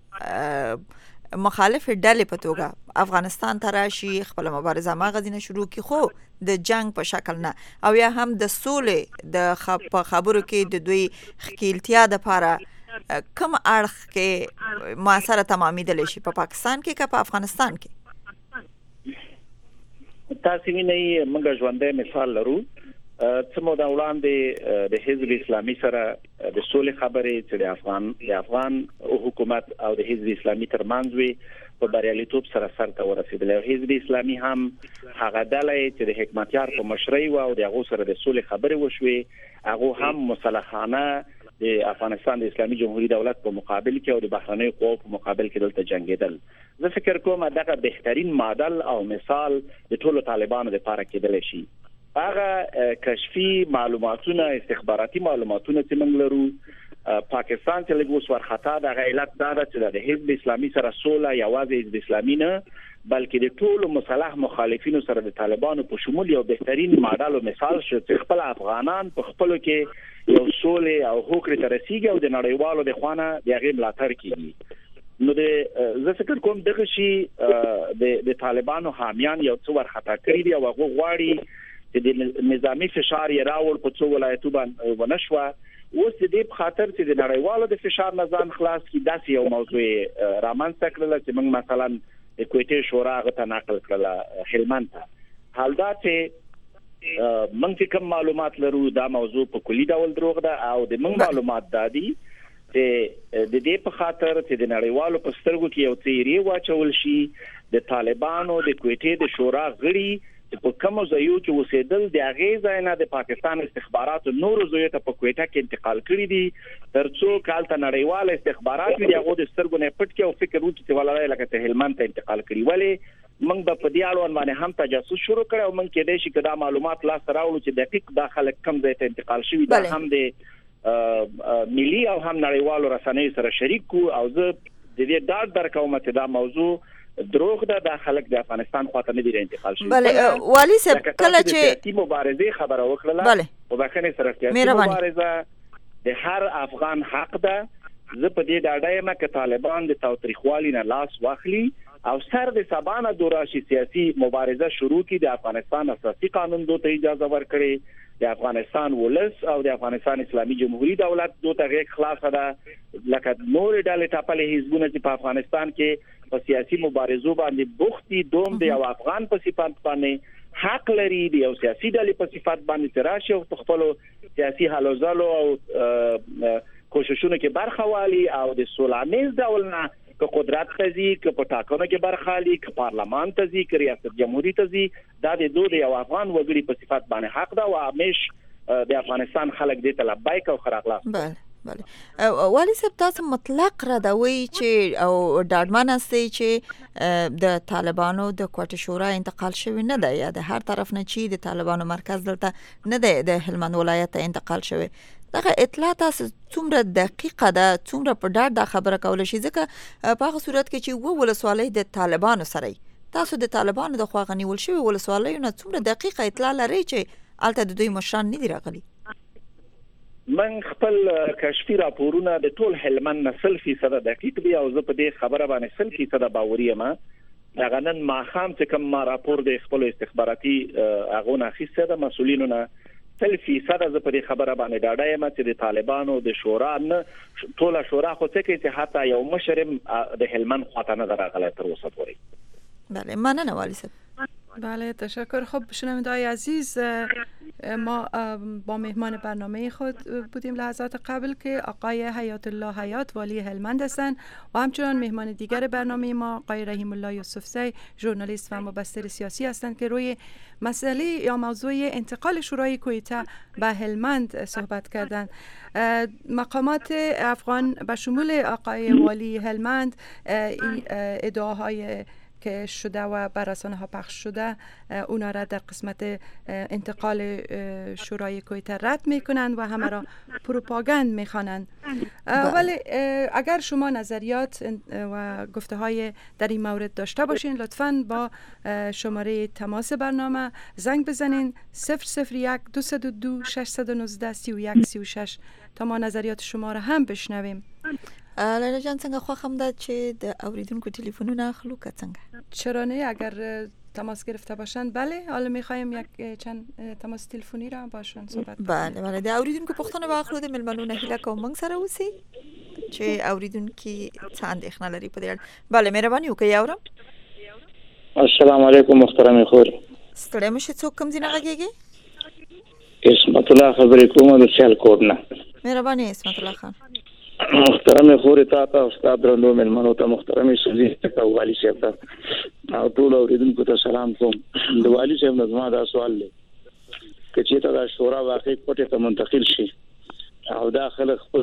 مخالف ډلې په توګه افغانستان ته راشي خپل مبارزه ما غزینه شروع کی خو د جنگ په شکل نه او یا هم د سولې د خبرو کې د دوی خکیلتیا د لپاره کوم اړخ کې ما سره تمامیدل شي په پاکستان کې که په افغانستان کې تاسو وینئ موږ ژوندۍ مثال لرو څه مو دا وړاندې د حزب اسلامي سره د سولې خبرې چې د افغان د افغان حکومت او د حزب اسلامي ترمنځ وي په بریالیتوب سره سر ته ورسېدل او حزب اسلامي هم هغه ډلې چې د حکمتیار په مشرۍ و او د هغه سره د سولې خبرې وشوي هغه هم مصالحانه د افغانستان د اسلامي جمهوریت دولت په مقابل کې او د بهرنۍ قواو په مقابل کې دلته جنگیدل زه فکر کوم دغه بهترین ماډل او مثال د ټولو طالبانو لپاره کېدل شي هغه کشفي معلوماتونه استخباراتي معلوماتونه چې موږ لرو پاکستان چې لږ وس ورخطا د علت دا چې د حزب اسلامي سره سوله یوازې حزب اسلامي نه بلکې د ټولو مصالح مخالفینو سره د طالبانو په شمول یو بهترین ماډل او مثال شو چې خپل افغانان په خپل کې یو سوله او هوکړه ترسيږي او د نړیوالو د خوانه د هغه ملاتړ کوي نو د زه فکر کوم دغه شی د د طالبانو حامیان یو څو ورخطا کړی دی او هغه غواړي چې د نظامی فشار یې راول په څو ولایتو باندې ونشوه اوس د دې په خاطر چې د نړیوالو د فشار نظام خلاص کی داسې یو موضوع رامنځته کړل چې موږ مثلا د کویټې شورا غته نقل کړل هلمند ته حال دا چې موږ کوم معلومات لرو دا موضوع په کلی ډول دروغ ده او د موږ معلومات دادي چې د دې په خاطر چې د نړیوالو په سترګو کې یو تیری واچول شي د طالبانو د کویټې د شورا غړي په کوم ځایو چې وسیدل د هغه ځای نه د پاکستان استخباراتو نور ځایو ته په کویټه کې انتقال کړی دي ترڅو کالته نړیوال استخبارات دی هغه د سترګو نه پټ کې او فکر وکړي چې ولای لکه ته هلمند ته انتقال کړی ولی موږ په دې اړه باندې هم تجسس شروع کړو او موږ کې د شي کدا معلومات لا سره راوړو چې دقیق داخله کم ځای ته انتقال شوی دا هم د ملي او هم نړیوالو رسنیو سره شریک کو او زه د دې ډاډ درکوم چې دا موضوع دروغ ده د خلک د افغانستان خواته نه دی انتقال شوی بله والی صاحب کله چې د مبارزې خبره وکړه او بخنه سره سیاسي مبارزه د هر افغان حق ده زه په دې ډاډه یم چې طالبان د تاریخوالي نه لاس واخلي او سر د سبانه دوراشي سیاسي مبارزه شروع کی د افغانستان اساسي قانون دوته اجازه ورکړي د افغانستان ولس او د افغانستان اسلامي جمهوریت دولت دوته غیږ خلاصه ده لکه نور ډلې ټاپلې حزبونه چې په افغانستان کې په سیاسي مبارزو باندې بوختي دوم دی او افغان په صفات باندې حق لري دی او سیاسي ډلې په صفات باندې تراشي او خپل سیاسي حل زلو او کوششونه کې برخه والی او د سولانیز ډول نه که قدرت تزي که په ټاکنو کې برخه لري که پارلمان تزي که ریاست جمهوریت تزي دا د دوه د افغان وګړي په صفات باندې حق ده او همیش د افغانستان خلک دې ته لبیک او خراغلاس بله بله والی صاحب تاسو مطلق را دوی چې او ډاډمن استئ چې د طالبانو د کوټه شورا انتقال شوی نه دی یا د هر طرف نه چې د طالبانو مرکز دلته نه دی د هلمند ولایت ته انتقال شوی دغه اطلاع تاسو څومره دقیقه ده څومره په ډاډ دا خبره کول شي ځکه په هغه صورت کې چې و ولسوالۍ د طالبانو سره تاسو د طالبانو د خوا غنیول شوی ولسوالۍ نه څومره دقیقه اطلاع لري چې الته د دوی مشران نه دی راغلي من خپل کشفي راپورونه د ټول هلمند نسل فیصد دقیق دي او زه په دې خبره باندې سل فیصد باوري یم. دا غنن ما خام چې کوم ما راپور د خپل استخباراتي اغونه اخیسته د مسولینو نه سل فیصد زه په دې خبره باندې ډاډه یم چې د طالبانو د شورا نه ټول شورا خو څه کوي چې حتی یو مشرم د هلمند خواته نه راغلی تر اوسه پورې. بله مننه والی صاحب. بله تشکر. خب شنونده‌های عزیز، ما با مهمان برنامه خود بودیم لحظات قبل که آقای حیات الله حیات والی هلمند هستند و همچنان مهمان دیگر برنامه ما آقای رحیم الله یوسفزی ژورنالیست و مبصر سیاسی هستند که روی مسئله یا موضوع انتقال شورای کویته به هلمند صحبت کردند. مقامات افغان به شمول آقای والی هلمند ادعاهای که شده و بر رسانه ها پخش شده اونا را در قسمت انتقال شورای کویته رد میکنند و همه را پروپاگاند میخوانند. ولی اگر شما نظریات و گفته های در این مورد داشته باشین لطفاً با شماره تماس برنامه زنگ بزنین صفر صفر یک دو دو دو شش یک نه سه یک سه شش تا ما نظریات شما را هم بشنویم. لیلا جان څنګه خوښم ده چې د اوریدونکو ټلیفونونه اخلو که څنګه؟ چرا نه، اگر تماس گرفته باشند. بله حالا میخوایم یک چند تماس تلفنی را باشن صحبت. بله بله د اوریدونکو پوښتنه واخلو. د ملمنو هیله کوم موږ سره اوسئ چې اوریدونکي څه اندېښنه لري په دې اړه. بله مهرباني وکړئ اورم. السلام علیکم محترم خور. ستړی مشه. څوک کوم ځای نه غږیږي؟ اسمت الله خبرې کوم د سیالکوټ نه. مهرباني اسمت الله خان. محترم خور تا ته استاد درنو ملمنو ته محترم سوزي ته والی صاحب ته او ټول اوریدونکو ته سلام کوم. د والی صاحب نه زما دا سوال دی چې چې دا شورا واقعي کوټه ته منتقل شي او دا خلک خپل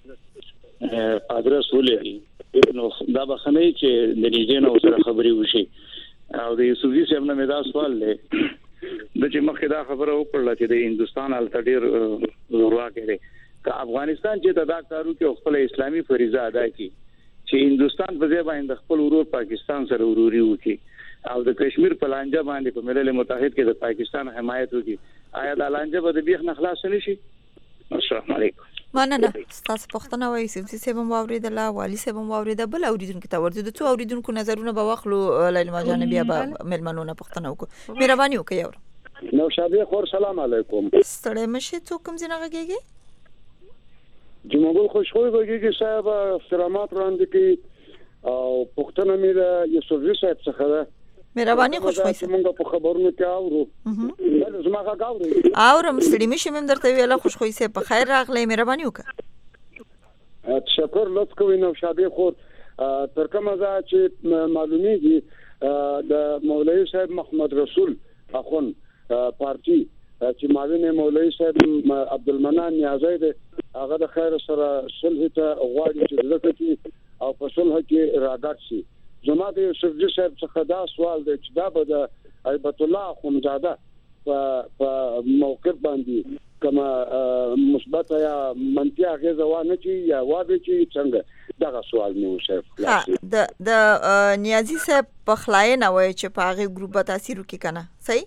ادرس ولري نو دا بخنه چې د نږدې نو سره خبري وشي. او د سوزي صاحب نه دا سوال دی د چې مخکې دا خبره وکړه چې د هندستان الټډیر زوروا کړي که افغانستان چې دا کارو کې خپل اسلامي فریضه ادا کړي چې هندستان په ځای باندې خپل ورور پاکستان سره وروري وکړي او د کشمیر په لانجه باندې په ملل متحد کې د پاکستان حمایت وکړي، آیا د لانجه به د بیخ نه خلاص نشي؟ السلام علیکم. مننه. تاسو پوښتنه وایي چې سیمه واوریدله والی سیمه واوریده بل اوریدونکو ته ورته د څو اوریدونکو نظرونه به واخلو. لیلا جان بیا به ملمنونه پوښتنه وکړو. مهرباني وکړئ اورم. نو شابه خور سلام علیکم. ستړی مشه. څوک کوم ځای نه غږیږي؟ جمعګل خوشخوي غږیږي صاحب احترامات وړاندې کوي او پښتنه مې د یوسفزي صاحب څخه ده. مهرباني خوشخوي صاحب. موږ په خبرونو کې اورو. بل زما غږ اوري. اورم ستړي مشه مم درته ویله خوشخوي صاحب په خیر راغلی. مهرباني وکړه. تشکر لطف کوي نو شابه خور. تر کومه ځای چې معلومیږي د مولوی صاحب محمد رسول اخون پارټي چې معاون مولوی صاحب عبدالمنان نیازی دی هغه د خیر سره صلح ته غواړي چې دلته او په صلح کې راګټ شي. زما د یوسفزي صاحب څخه دا سوال دی چې دا به د ایبت الله اخونزاده په موقف باندې کما مثبت یا منفي اغیزه وانه چې یا واده چې څنګه دا سوال مو صاحب. د د نیازی صاحب په خلای نه وای چې په هغه ګروپ تاثیر وکړي کنه. صحیح.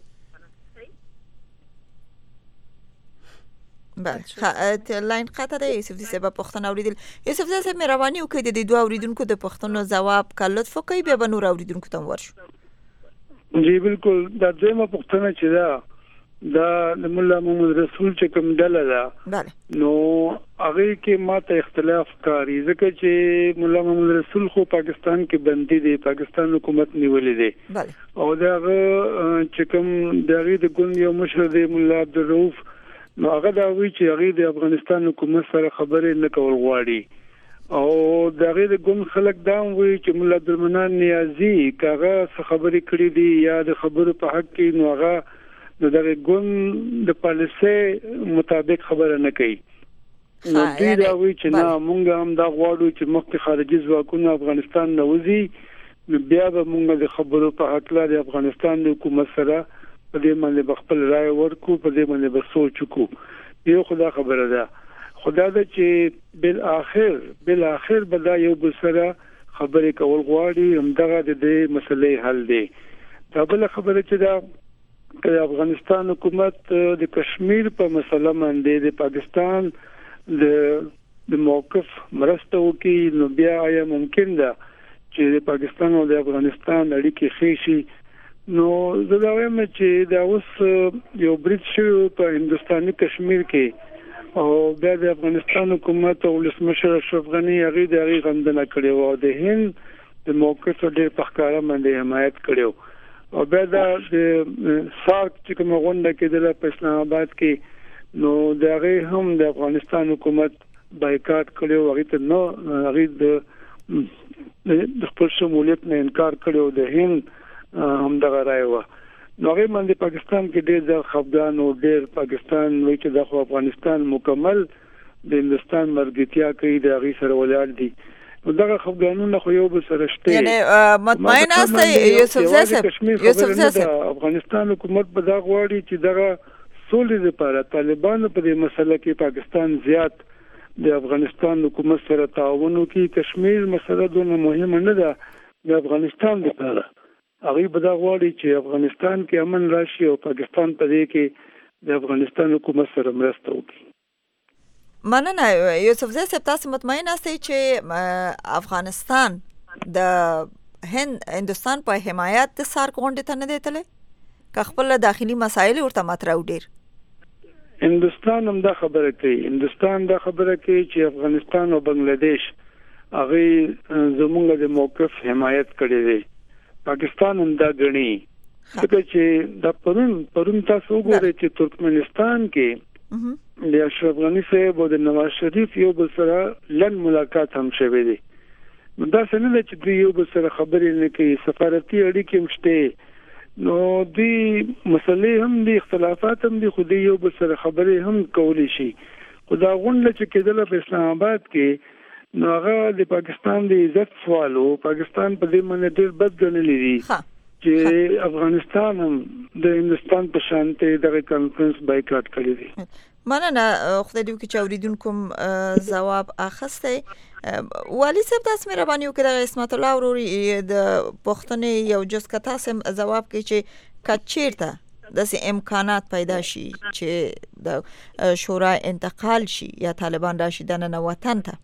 بله لاین قطع ده. یوسفزي صاحب پوښتنه اوریدل. یوسفزي صاحب مهرباني وکړئ د دوه اوریدونکو د پوښتنو ځواب کا لطف وکړئ بیا به نور اوریدونکو ته ورشو. جی بالکل. دا دویمه پوښتنه چې دا دا د مولا محمد رسول چې کوم ډله ده بله نو هغه کې ماته اختلاف کاری ځکه چې مولا محمد رسول خو پاکستان کې بندي دی، پاکستان حکومت نیولې دی بله او دا چې کوم دغه د ګوند یو مشر دی مولا عبدالرؤف نو هغه دا وی چې هغه د افغانستان حکومت سره خبرې نه کول غواړي او دغه د ګوند خلک دا وی چې مولا عبدالمنان نیازی کاغه خبرې کړې دي یا د خبرو په حق کې نو هغه د دغه ګوند د پالیسي مطابق خبره نه کوي. نو دوی دا وی چې نه مونږ هم دا غواړو چې مخکې خارجي ځواکونه افغانستان نه وځي نو بیا به مونږ د خبرو په حق لا د افغانستان د حکومت سره په دې باندې خپل رائے ورکو، په دې باندې به سوچ وکړو. یو خدا خبره ده خدا دا چې بل اخر بل اخر به دا یو بل سره خبرې کول غواړي همدغه د دې مسلې حل دی. دا بل خبره چې دا د افغانستان حکومت د کشمیر په مسله باندې د پاکستان د د موقف مرسته وکړي نو بیا آیا ممکن ده چې د پاکستان او د افغانستان اړیکې ښې شي نو زه دا وایم چې دا اوس یو برید شوی په هندستاني کشمیر کې او بیا د افغانستان حکومت او ولسمشر اشرف غني هغه د هغه غندنه کړې او د هند د موقف ډېر په ښکاره باندې حمایت کړو او بیا دا د سارک چې کوم غونډه کېدله په اسلام آباد کې نو د هغه هم د افغانستان حکومت بایکاټ کړو هغه ته نو هغه د د خپل شمولیت نه انکار کړو د هند هم دغه راي و نو هغه باندې پاکستان کې ډېر د خفګان او ډېر پاکستان وایي چې د افغانستان مکمل د هندستان مرګتیا کوي د هغه سره ولاړ دي نو دغه خفګانونه خو یو بل سره شته یعنی مطمئن است یوسف زاده یوسف زاده افغانستان حکومت په دا غواړي چې دغه سولې لپاره طالبانو په دې مسله کې پاکستان زیات د افغانستان حکومت سره تعاون وکړي کشمیر مسله دونه مهمه نه ده د افغانستان لپاره هغه په دا غواړي چې افغانستان کې امن راشي او پاکستان په دې کې د افغانستان حکومت سره مرسته وکړي مننه یوسف زاده صاحب تاسو مطمئن یاستئ چې افغانستان د هند هندستان په حمایت د سارک غونډې ته نه دی تللی که خپل داخلي مسایل ورته مطرح ډیر هندستان هم دا خبره کوي هندستان دا خبره کوي چې افغانستان او بنگلاديش هغه زموږ د موقف حمایت کړی دی پاکستان هم دا غني ځکه چې دا پرون پرون تاسو وګورئ چې ترکمنستان کې د اشرف غني صاحب او د نواز شریف یو بل سره لن ملاقات هم شوه دي نو دا څنګه چې دوی یو بل سره خبرې نه کوي سفارتي اړیکې مشته نو دوی مسلې هم دي اختلافات هم دي خو دوی یو بل سره خبرې هم کولی شي خو دا غونډه چې کېدله په اسلام آباد کې نو هغه د پاکستان د عزت سوالو پاکستان په دې باندې ډېر بد ګڼلی دي چې افغانستان هم د هندستان په شانته دغه کانفرنس بایکاټ کړی دی مننه خدای دې وکړي چې اوریدونکو ځواب اخیستی والی صاحب تاسو مهرباني وکړئ د اسمت الله وروري د پښتنې یو جز کتا سم ځواب کوي چې کچیرته داسې امکانات پیدا شي چې د شورا انتقال شي یا طالبان راشي د نن وطن ته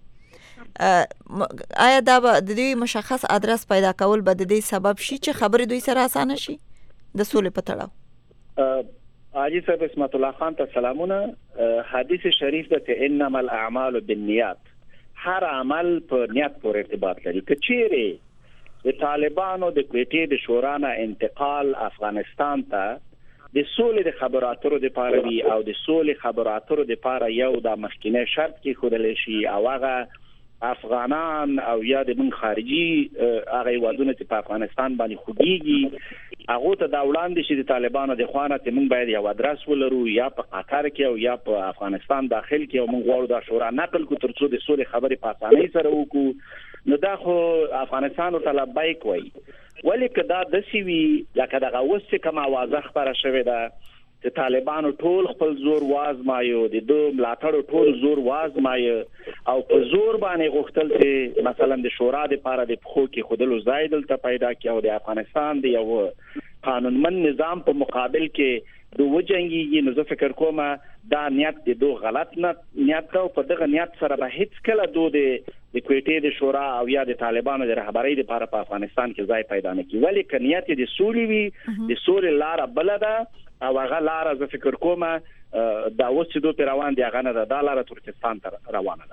آیا دا به د دې مشخص ادرس پیدا کول به د دې سبب شي چې خبرې دوی سره اسانه شي د سولې په تړاو حاجی صاحب اسمت الله خان ته سلامونه حدیث شریف ته انما الاعمال بالنیات هر عمل په نیت پورې ارتباط لري که چیرې د طالبانو د کوټې د شورا نه انتقال افغانستان ته د سولې د خبرو اترو لپاره وي او د سولې خبرو اترو لپاره یو د مخکینه شرط کې خودل شي او هغه افغانان او یا د من خارجي هغه وادونه چې په افغانستان باندې خوږيږي هغه ته دا وړاندې شي د طالبانو د خوانه ته موږ باید یو ادرس ولرو یا په قطر کې او یا په افغانستان داخل کې او موږ غواړو دا شورا نقل کو ترڅو د سولې خبرې په اسانۍ سره وکړو نو دا خو افغانستان ته لبیک وای ولی که دا د سی وی لکه دغه وسه کما واضح خبره شوې ده چې طالبانو ټول خپل زور وازمایو د دوه ملاتړو ټول زور وازمایو او په زور باندې غوښتل چې مثلا د شورا د لپاره د خو کې خودلو زائدل ته پیدا کړي او د افغانستان د یو قانونمن نظام په مقابل کې د وجنګي نو زه فکر کوم دا نیت د دوه غلط نیت او په دغه نیت سره به هیڅ کله دوه د د کوټې د شورا او یا د طالبانو د رهبرۍ لپاره په افغانستان کې ځای پیدا نه کړي ولی که نیت د سولې وي د سولې لار بل ده او هغه لار زه فکر کوم دا اوس چې دوی روان دي هغه نه ده دا لار ترکستان ته روانه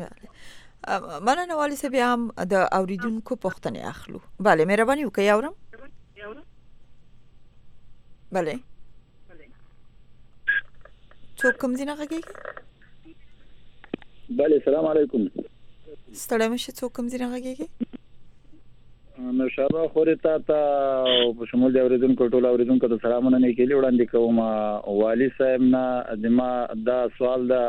ده مننه والی صاحب هم د اوریدونکو پوښتنه اخلو bale مهرباني وکړئ اورم bale څوک کوم ځای نه غږیږي bale السلام علیکم ستړی مشه څوک کوم ځای نه غږیږي نو شابه خوري تا ته په شمول د اوریدونکو ټول اوریدونکو ته سلامونه نه کېلی وړاندې کوم والی صاحب نه دما دا سوال دا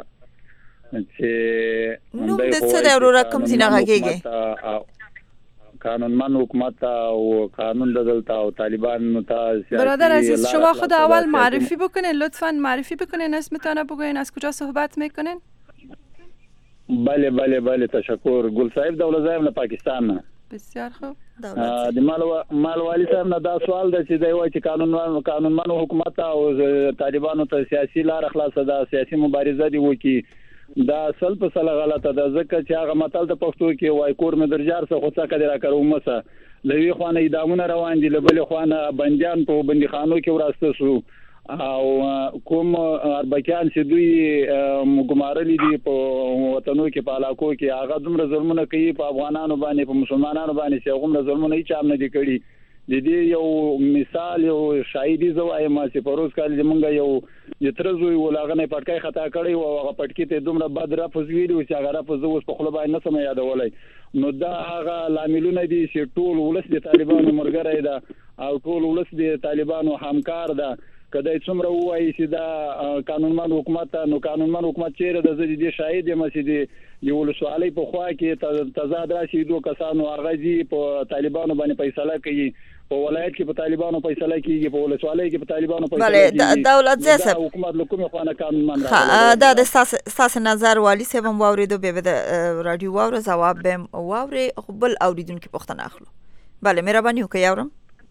چې نو د څه د اورو کوم ځای نه غږیږي قانونمن حکومت او قانون دلتا او طالبان ته برادر عزیز شما خود اول معرفی بکنین لطفاً معرفی بکنین اسمتان بگوین از کجا صحبت میکنین بله بله بله تشکر گل صاحب دولت زایم نه پاکستان نه بسیار خوب د مال مال والی صاحب نه دا سوال د چې دی وای چې قانون قانونمن حکومت او طالبانو ته سیاسي لار خلاصه ده سیاسي مبارزه دی وکي دا اصل په سره غلطه ده ځکه چې هغه متل د پښتو کې وای کور مې درجار څخه خو څه کړه کړو مسه لوي خوانه ادامونه روان دي لبل خوانه بنديان په بنديخانو کې وراسته شو او کوم اربکیان چې دوی ګمارلي دي په وطنو کې په علاقو کې هغه دومره ظلمونه کوي په افغانانو باندې په مسلمانانو باندې چې هغه ظلمونه هیڅ هم نه دي کړی د دې یو مثال یو شاهدي زوایم چې په روز کال زمونږ یو یترزوي ولاغنه پټکای خطا کړی او هغه پټکی ته دومره بد را پوزویلی چې هغه را پوزو اوس په خپل باندې نه سم یادولای نو دا هغه لاملونه دي چې ټول ولس د طالبانو مرګره ده او ټول ولس د طالبانو همکار ده کله څومره وایي چې دا قانونمن حکومت نو قانونمن حکومت چیرې د زړه دي شاهد یم چې یو ولسوالۍ په خوا کې تضاد راشي دوه کسانو اغازي په طالبانو باندې فیصله کوي په ولایت کې په طالبانو فیصله کیږي په ولسوالۍ کې په طالبانو فیصله کیږي بله دولت زیسه حکومت لکه خوانه قانونمن ها دا د ساس نظر والی سبم واوریدو به د رادیو واور جواب بهم واوري خپل اوریدونکو پښتنه اخلو بله مهرباني وکړئ یاورم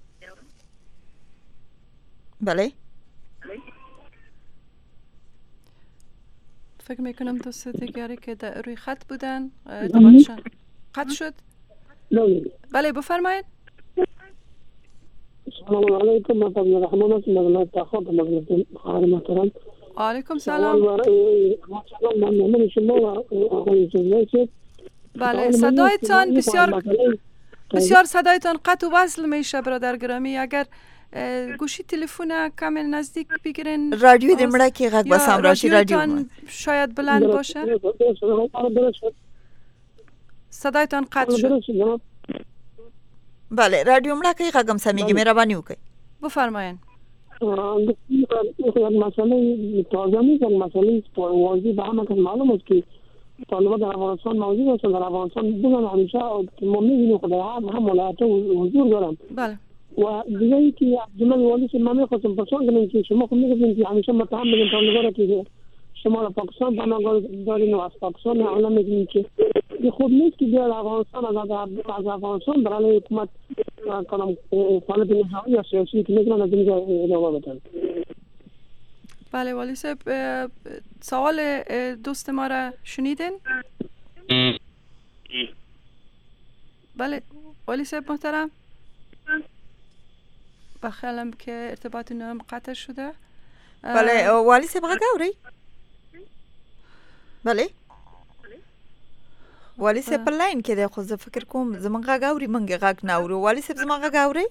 بله فکر میکنم دوست دیگری که در روی خط بودن ارتباطشان قطع شد. بله بفرمایید. السلام علیکم محترم رحمان است مجلس تخاط مجلس خواهر محترم. علیکم سلام. من شما آقای جزوی بله صدایتان بسیار بسیار صدایتان قطع و وصل میشه برادر گرامی اگر گوشی تلفن کم نزدیک بگیرین رادیو دمړه کې غږ بسام راشي رادیو شاید بلند باشه صدایتان قطع شد بله رادیو مړه کې غږم سميږي مهرباني وکړئ بفرمایئ یک مسئله تازه نیست یک مسئله واضح به همه کس معلوم است که طالبان در افغانستان موجود هستند در افغانستان بودن همیشه ما می‌بینیم که در هم ولایت‌ها حضور دارند بله و دیگه ای که جمعه والی که من میخواستم پرسان کنم که شما خود میگفتین که همیشه متهم میگن طالبان که شما را پاکستان پناهگاه دارین و از پاکستان حالا میگین که این خوب نیست که بیاد افغانستان از افغانستان برای حکومت کنم فعالیت نهایی یا سیاسی که میکنن از اینجا ادامه بدن. بله والی صاحب سوال دوست ما را شنیدین؟ بله والی صاحب محترم بخیالم که ارتباط نام قطع شده. بله والی صاحب غږ اورئ؟ بله والی صاحب په لاین کې دی خو زه فکر کوم زموږ غږ اوري موږ غږ نه اورو والی صاحب زما غږ اورئ؟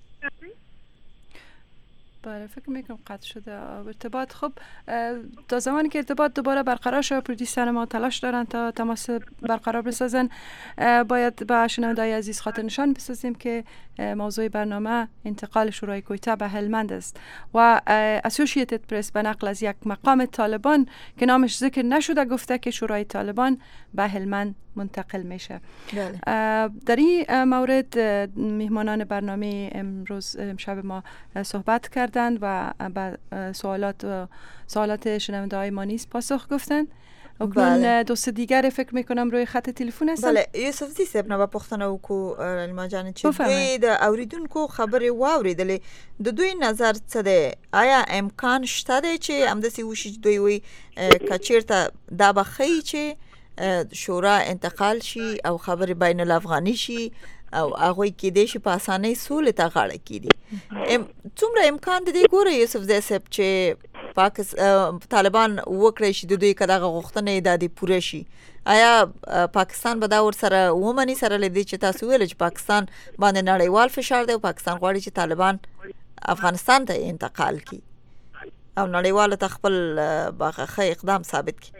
بله فکر میکنم قطع شده ارتباط. خب تا زمانی که ارتباط دوباره برقرار شد پرودیوسر ما تلاش دارن تا تماس برقرار بسازن. باید به شنونده‌های عزیز خاطر نشان بسازیم که موضوع برنامه انتقال شورای کویته به هلمند است و اسوسییتد پرس به نقل از یک مقام طالبان که نامش ذکر نشده گفته که شورای طالبان به هلمند منتقل میشه. در این مورد میهمانان برنامه امروز امشب ما صحبت کردند و به سوالات سوالات شنونده های ما نیز پاسخ گفتند. اکنون دوست دیگر فکر میکنم روی خط تلفن هستن. بله یوسف زی صاحب نه پښتنه وکړو علما جان چې دوی د اوریدونکو خبرې واوریدلې د دوی نظر څه دی آیا امکان شته دی چې همداسې وشي دوی وي کچیرته دا به ښیي چې شورا انتقال شي او خبرې بین الافغاني شي او هغوی کېدای شي په اسانۍ سولې ته غاړه کېږدي څومره امکان د دې ګوره یوسف زی صاحب چې طالبان وکړی شي د دوی که دغه غوښتنې دا دې پوره شي آیا پاکستان به دا ورسره ومني سره له دې چې تاسو ویل چې پاکستان باندې نړیوال فشار دی او پاکستان غواړي چې طالبان افغانستان ته انتقال کړي او نړیوالو ته خپل ښه اقدام ثابت کړي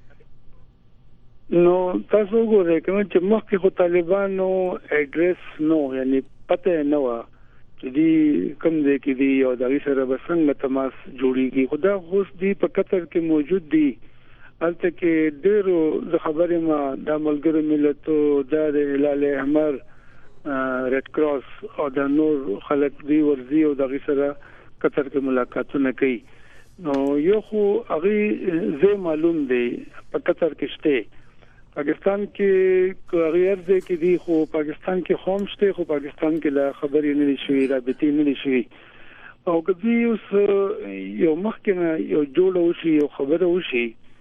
نو تاسو وګورئ کوم چې مخکې خو طالبانو اډرس نو یعنی پته نه و چې دی کوم ځای کې دی او دغه سره به څنګه تماس جوړیږي خدا اوس دی په قطر کې موجود دی البته کې ډېرو د خبرې ما د ملګرو ملتونو د هلال احمر ریډ کراس او د نور خلک دی ورزي او دغه سره قطر کې ملاقاتونه کوي نو یو خو هغه زه معلوم دی په قطر کې شته پاکستان کې غیر ځای کې دی خو پاکستان کې خوم شته خو پاکستان کې لا خبرې نه شوي رابطې نه شوي او کدی اوس یو مخکنه یو جوړ وشي یو خبره وشي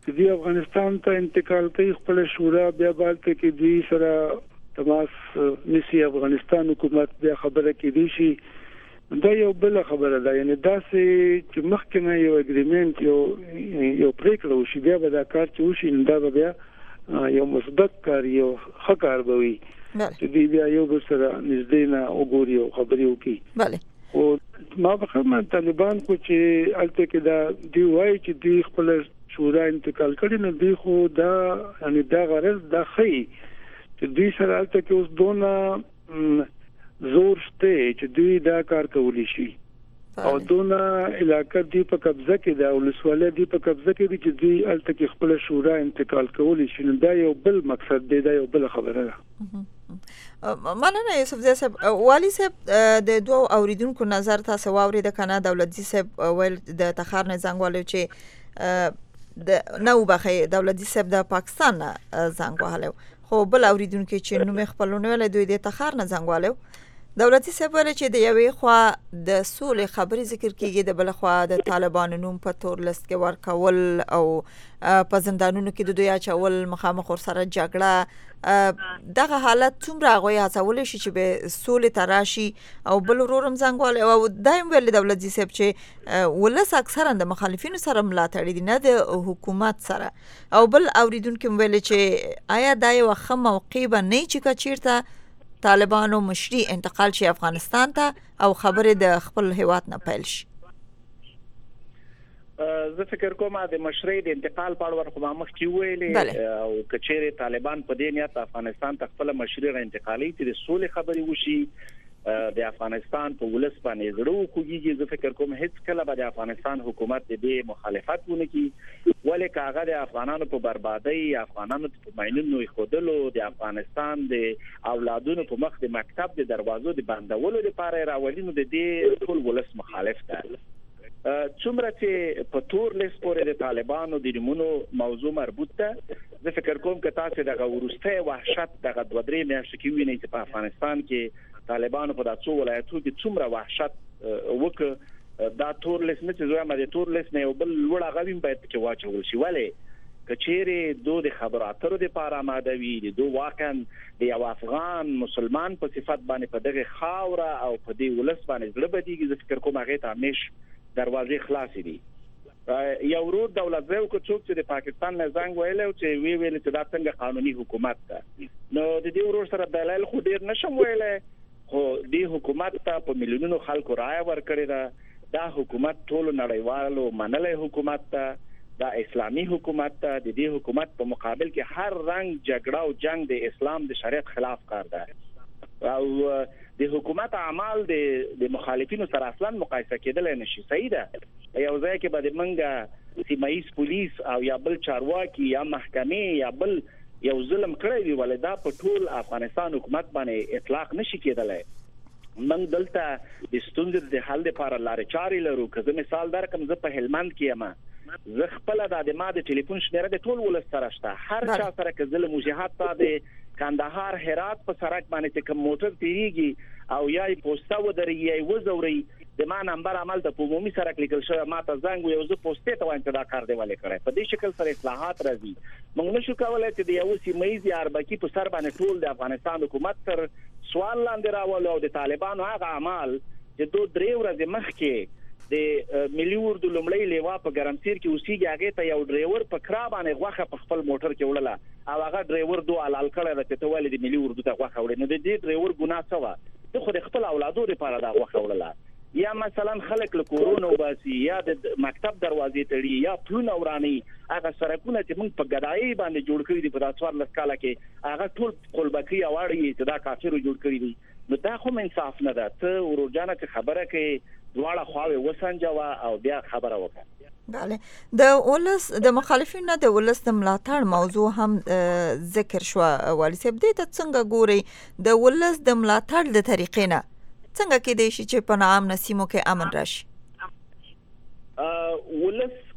چې دوی افغانستان ته انتقال کوي خپل شورا بیا بالته کې دوی سره تماس نسی افغانستان حکومت بیا خبره کې دي شي دا یو بل خبره ده یعنی دا چې مخکنه یو اګریمنت یو یو پریکړه وشي بیا به دا کار چې وشي دا بیا یو مثبت کار یو ښه کار به وي چې دوی بیا یو بل سره نږدې نه وګوري او خبرې وکړي. بله خو ما به خبره طالبان کو چې الته کې دا دی وایي چې دوی خپل شورا انتقال کړي نو دوی خو دا یعنی دا غرض دا خي چې دوی سره الته کې اوس دونه زور شته چې دوی دا کار کولی شي او دونه علاقه دی په قبضه کې دا ولسواله دی په قبضه کې دي چې دوی الته کې خپل شورا انتقال کولی شي نو دا یو بل مقصد دی دا یو بل خبره ده. مننه یوسف زی صاحب. والی صاحب د دوه اوریدونکو نظر تاسو واوري د کنه دولتي صاحب ویل د تخار نه زنګ والو چې د نو بخي دولتي صاحب د پاکستان زنګ والو خو بل اوریدونکو چې نو مخبلونه ول دوی د تخار نه زنګ والو دولتي صاحب ول چې د یوې خوا د سولې خبرې ذکر کیږي د بل خوا د طالبانو نوم په تور لست کې ورکول او په زندانونو کې د دوی اچول مخامخ سره جګړه دغه حالت څومره غوي هڅول شي چې به سولې تراشي او بل ورورم زنګوال او دایم ویل دولتي صاحب چې ولس اکثرا د مخالفینو سره ملاتړ دي نه د حکومت سره او بل اوریدونکو ویل چې آیا دا یو ښه موقع به نه چې کچیرته طالبانو مشري انتقال شي افغانستان ته او خبره د خپل هیواد نه پیل شي. زه فکر کوم د مشري د انتقال په اړه خو مخ کې ویلې او کچېره طالبان په دې نیت افغانستان ته خپل مشري را انتقالي چې د سولې خبري وشي د افغانستان په ولس باندې زړه کوږي. زه فکر کوم هیڅ کله به د افغانستان حکومت دې مخالفت ونه کوي ولې کاغه د افغانانو په بربادي افغانانو په ماینونو خودلو د افغانستان د اولادونو په مخ د مکتب د دروازو د بندولو لپاره راولینو د دې ټول ولس مخالف ده. څومره چې په تور لیست پورې د طالبانو د نمونو موضوع مربوط ده زه فکر کوم که تاسو دغه ورسته وحشت دغه دوه درې میاشتې کې وینئ چې په افغانستان کې طالبانو په داسو ولایتونو کې څومره وحشت وکړ دا تور لیست نه چې زما د تور لیست نه یو بل لوړ غویم باید کې واچول شي ولې کچېره دوه د خبراترو د پاره ماده وی دي دوه واقعا د یو افغان مسلمان په صفت باندې په دغه خاوره او په دې ولس باندې زړه بدیږي زه فکر کوم هغه ته همیش دروازې خلاصې دي. یو ورور دولت زو کو څوک چې د پاکستان نه زنګ ویل او چې وی ویل چې دا څنګه قانوني حکومت ده نو د دې ورور سره دلایل خو ډیر نشم ویلای خو دې حکومت ته په میلیونونو خلکو رائے ورکړی ده دا حکومت ټول نړیوالو منلې حکومت ده دا اسلامي حکومت ده د دې حکومت په مقابل کې هر رنګ جګړه او جنگ د اسلام د شریعت خلاف کار ده او د حکومت اعمال د د مخالفینو سره اصلا مقایسه کېدل نشي. صحیح ده یو ځای کې به د منګه سیمایي پولیس او یا بل چارواکي یا محکمې یا بل یو ظلم کړی وي ولې دا په ټول افغانستان حکومت باندې اطلاق نشي کېدلای. من دلته د ستونزې د حل لپاره لارې چارې لرو. که زه مثال درکم زه په هلمند کې یم زه خپل د ما د ټلیفون شمیره د ټول ولس سره شته هر چا سره که ظلم وجهات ته د کندهار هرات په سرک باندې کوم موټر تیریږي او یا پوسټه ودري یا وزوري د ما نمبر عمل ته په عمومي سرک لیکل شوی ما ته زنګ یو زه پوسټه ته وایم چې دا کار دی ولې کړی په دې شکل سره اصلاحات راځي. موږ نشو کولای چې د یو سیمایي اربکی په سر باندې ټول د افغانستان حکومت تر سوال لاندې راول او د طالبانو هغه اعمال چې دوه درې ورځې مخکې د ملي اردو لومړی لیوا په ګرمسیر کې اوسېږي هغه ته یو ډرایور په کرا باندې غوخه په خپل موټر کې وړله او هغه ډرایور دوه حلال کړی چې ته ولې د ملي اردو ته غوخه وړې نو د دې ډرایور ګناه څه و ته خو د خپل اولادو لپاره دا غوخه وړله یا مثلا خلک له کورونو وباسي یا د مکتب دروازې تړي یا پلونه وراني هغه سرکونه چې موږ په ګدایي باندې جوړ کړی دي په داسوار لسکاله کې هغه ټول قلبکی اواړي چې دا کافر جوړ کړی دي نو دا خو انصاف نه ده. ته ورورجانه چې خبره کوي دواړه خواوې وسنجوا او بیا خبره وکړه. بله د ولس د مخالفینو د ولس د ملاتړ موضوع هم ذکر شو والی صاحب دې ته څنګه ګوري د ولس د ملاتړ د طریقې نه څنګه کېدای شي چې په عام نسیمو کې امن راشي؟ ولس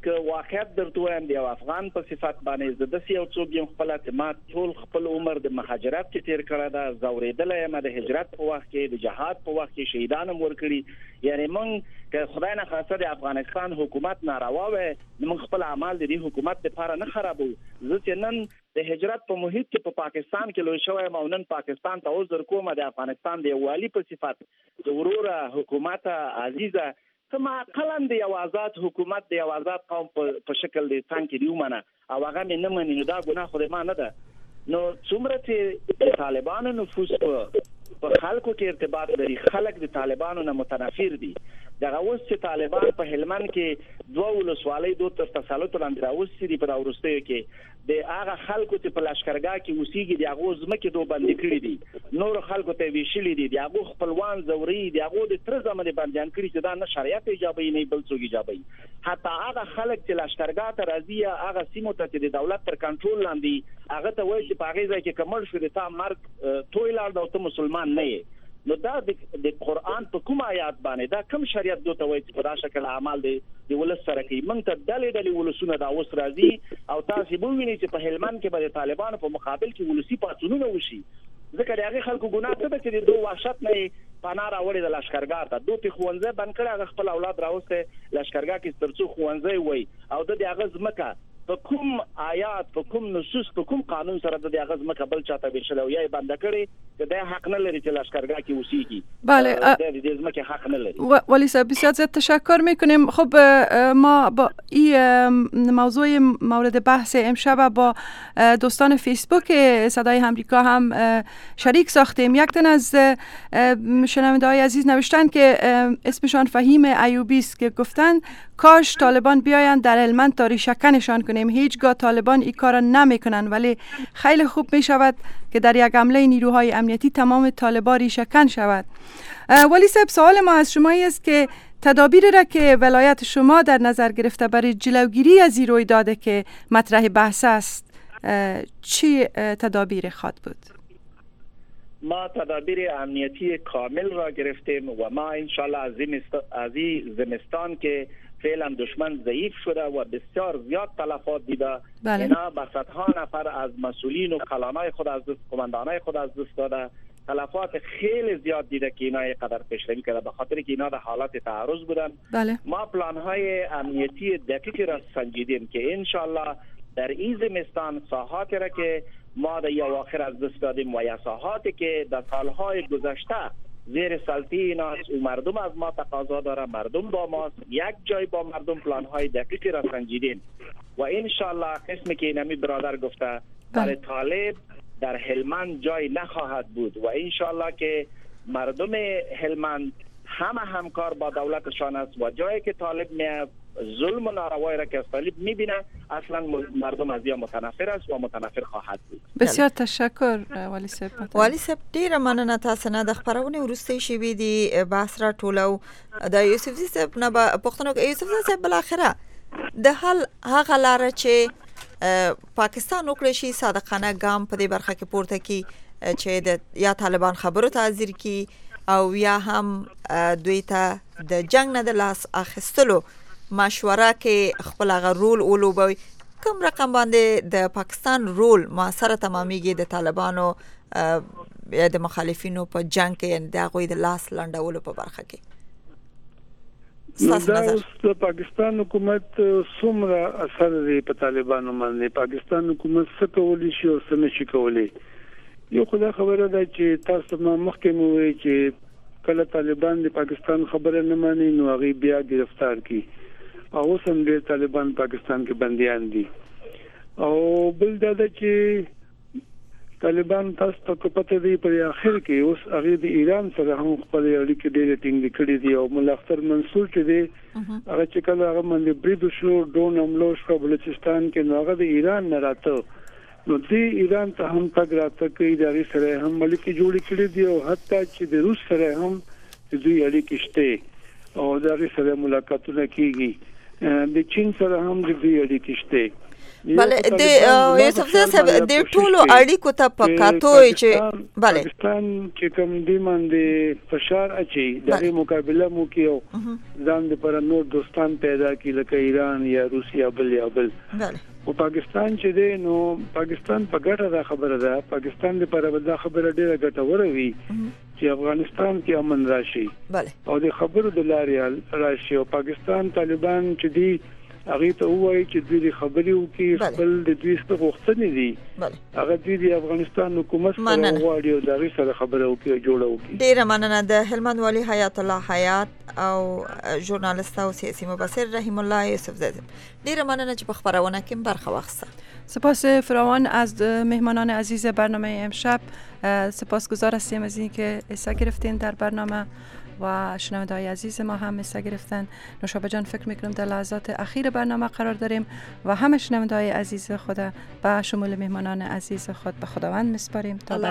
که واقعیت درته وایم د یو افغان په صفت باندې زه داسې یو څوک یم خپله چې ما ټول خپل عمر د مهاجرت کې تیر کړی ده، ځورېدلی یم د هجرت په وخت کې، د جهاد په وخت کې شهیدان هم ورکړي. یعنی موږ که خدای نه خواسته د افغانستان حکومت ناروا وی موږ خپل اعمال د دې حکومت لپاره نه خرابو. زه چې نن د هجرت په محیط کې په پاکستان کې لوی شوی یم او نن پاکستان ته عذر کوم د افغانستان د یووالي په صفت د وروره حکومت عزیزه ته ما قلم د یو آزاد حکومت د یو آزاد قوم په شکل د څنګه کې دی ومنه او هغه مې نه مني، نو دا ګناه خو دې ما نه ده. نو څومره چې د طالبانو نفوذ په خلکو کې ارتباط لري، خلک د طالبانو نه متنفر دي. دغه اوس چې طالبان په هلمند کې دوه ولسوالۍ دوه تر تسلط لاندې راوستي دي په وروستیو کې، د هغه خلکو چې په لشکرګاه کې اوسېږي د هغو ځمکې دوه بندي کړي دي، نورو خلکو ته ویشلي دي، د هغو خپلوان ځوري، د هغو د تره زامنې بندیان کړي چې دا نه شریعت ایجابوي نه بل څوک ایجابوي. حتی هغه خلک چې لشکرګاه ته راځي هغه سیمو ته چې د دولت تر کنټرول لاندې هغه ته وایي چې په هغې ځای کې که مړ شو د تا مرګ توی لاړ او ته مسلمان نه یې. نو دا د قرآن په کوم آیات باندې دا کوم شریعت دوته وایي چې په دا شکل اعمال دی د ولس سره کوي؟ موږ ته ډلې ډلې ولسونه دا اوس راځي او تاسې به ووینئ چې په هلمند کې به د طالبانو په مقابل کې ولسي پاڅونونه وشي، ځکه د هغې خلکو ګناه څه ده چې د دوه وحشت نه یې پناه راوړې د لشکرګاه ته، دوی پې ښوونځی بند کړی، هغه خپل اولاد راوستی لشکرګاه کې تر څو ښوونځی وایي او د د هغه ځمکه په کوم آیات په کوم نصوص په کوم قانون سره د هغه ځمکه بل چاته ویشلی او یا یې بنده کړې که دی حق نه لري چې لشکرګاه کې اوسیږي. بله د دې ځمکې حق نه لري. ولی صاحب بسیار زیاد تشکر میکنیم. خب ما با این موضوع مورد بحث امشب با دوستان فیسبوک صدای آمریکا هم شریک ساختیم. یک تن از شنونده‌های عزیز نوشتن که اسمشان فهیم ایوبی است که گفتن کاش طالبان بیاین در هلمند تا ریشه‌کنشان کنیم. هیچگاه طالبان این کار نمیکنن ولی خیلی خوب می شود که در یک حمله نیروهای امنیتی تمام طالبان ریشه‌کن شود. ولی صاحب سوال ما از شما است که تدابیری را که ولایت شما در نظر گرفته برای جلوگیری از این رویداد که مطرح بحث است چی تدابیر خواهد بود؟ ما تدابیر امنیتی کامل را گرفتیم و ما انشالله از این زمستان که فعلا دشمن ضعیف شده و بسیار زیاد تلفات دیده، بله. اینا به صدها نفر از مسئولین و کلانای خود از دست کماندانای خود از دست داده، تلفات خیلی زیاد دیده که اینا قدر پیشروی کرده به خاطر که اینا در حالت تعرض بودن. بله. ما پلان های امنیتی دقیقی را سنجیدیم که انشالله در این زمستان ساحاتی را که ما در یا آخر از دست دادیم و یا ساحاتی که در سالهای گذشته زیر سلطه اینا مردم از ما تقاضا داره، مردم با ما یک جای با مردم پلان‌های دقیقی را سنجیدیم و انشالله قسمی که اینمی برادر گفته برای طالب در هلمند جای نخواهد بود و انشالله که مردم هلمند همه همکار با دولتشان است و جایی که طالب می ظلم و ناروایی را که از طالب میبینه اصلا مردم از یا متنفر است و متنفر خواهد بود. بسیار تشکر ولی صاحب. ولی صاحب ډیره مننه تاسو نه د خبرونه ورسته شي وی دی بحث را ټولو د یوسف صاحب نه پښتنو یوسف صاحب بل اخره د حل هغه لار چې پاکستان وکړي شي صادقانه ګام په دې برخه کې پورته کی چې د یا طالبان خبرو ته حاضر کی او یا هم دوی ته د جنگ نه د لاس اخیستلو مشوره کې خپل غ رول اولوبوي. کوم رقم باندې د پاکستان رول موثره تمامېږي د طالبانو یا د مخالفینو په جنگ کې یعنی د غوی د لاس لنډولو په برخه کې؟ دا اوس د پاکستان حکومت څومره اثر دی په طالبانو باندې؟ پاکستان حکومت څه کولی شي او څه نشي کولی؟ یو خدای خبره ده چې تاسو ما مخکې مو وی چې کله طالبان د پاکستان خبره نه مانی نو هغه بیا گرفتار کی او سم د طالبان پاکستان کې بنديان دي. او بل دا چې طالبان تاسو ته پته دی په اخر کې اوس هغه د ایران سره هم خپل اړیکې ډېرې ټینګې کړې دي او مولا اختر منصور چې دی هغه چې کله هغه باندې بریدو شو ډون حمله شو بلوچستان کې نو هغه د ایران نه راته نو دی ایران ته هم تګ راته کوي د هغې سره هم اړیکې جوړې کړې دي او حتی چې د روس سره هم د دوی اړیکې شته او د هغې سره ملاقاتونه کیږي، د چین سره هم د دوی اړیکې شته. بله د یوسف صاحب د ټولو اړیکو ته پکاتوي چې بله پاکستان چې کوم دی باندې فشار اچي د مقابله مو کې ځان د پر نور دوستان پیدا کی لکه ایران یا روسیا بل یا بل بله او پاکستان چې دی نو پاکستان په ګټه دا خبره ده پاکستان د پر دا خبره ډیره ګټوره وي چې افغانستان کې امن راشي بله او د خبرو د لارې راشي او پاکستان طالبان چې دی هغه ته وایي چې دوی خبرې وکړي خپل د دوی څخه غوښتنې دي هغه دوی د افغانستان حکومت سره غواړي او دغه سره خبره وکړي جوړه وکړي. ډیره مننه د هلمند والي حیات الله حیات او ژورنالیست او سیاسي مبصر رحیم الله یوسف زاده. ډیره مننه چې په خبرونه کې برخه واخیسته. سپاس فراوان از مهمانان عزیز برنامه امشب. سپاسگزار هستیم از اینکه حصه گرفتین در برنامه و شنونده‌های عزیز ما هم حصه گرفتن. نوشابه جان فکر میکنم در لحظات اخیر برنامه قرار داریم و همه شنونده‌های عزیز خود به شمول مهمانان عزیز خود به خداوند میسپاریم تا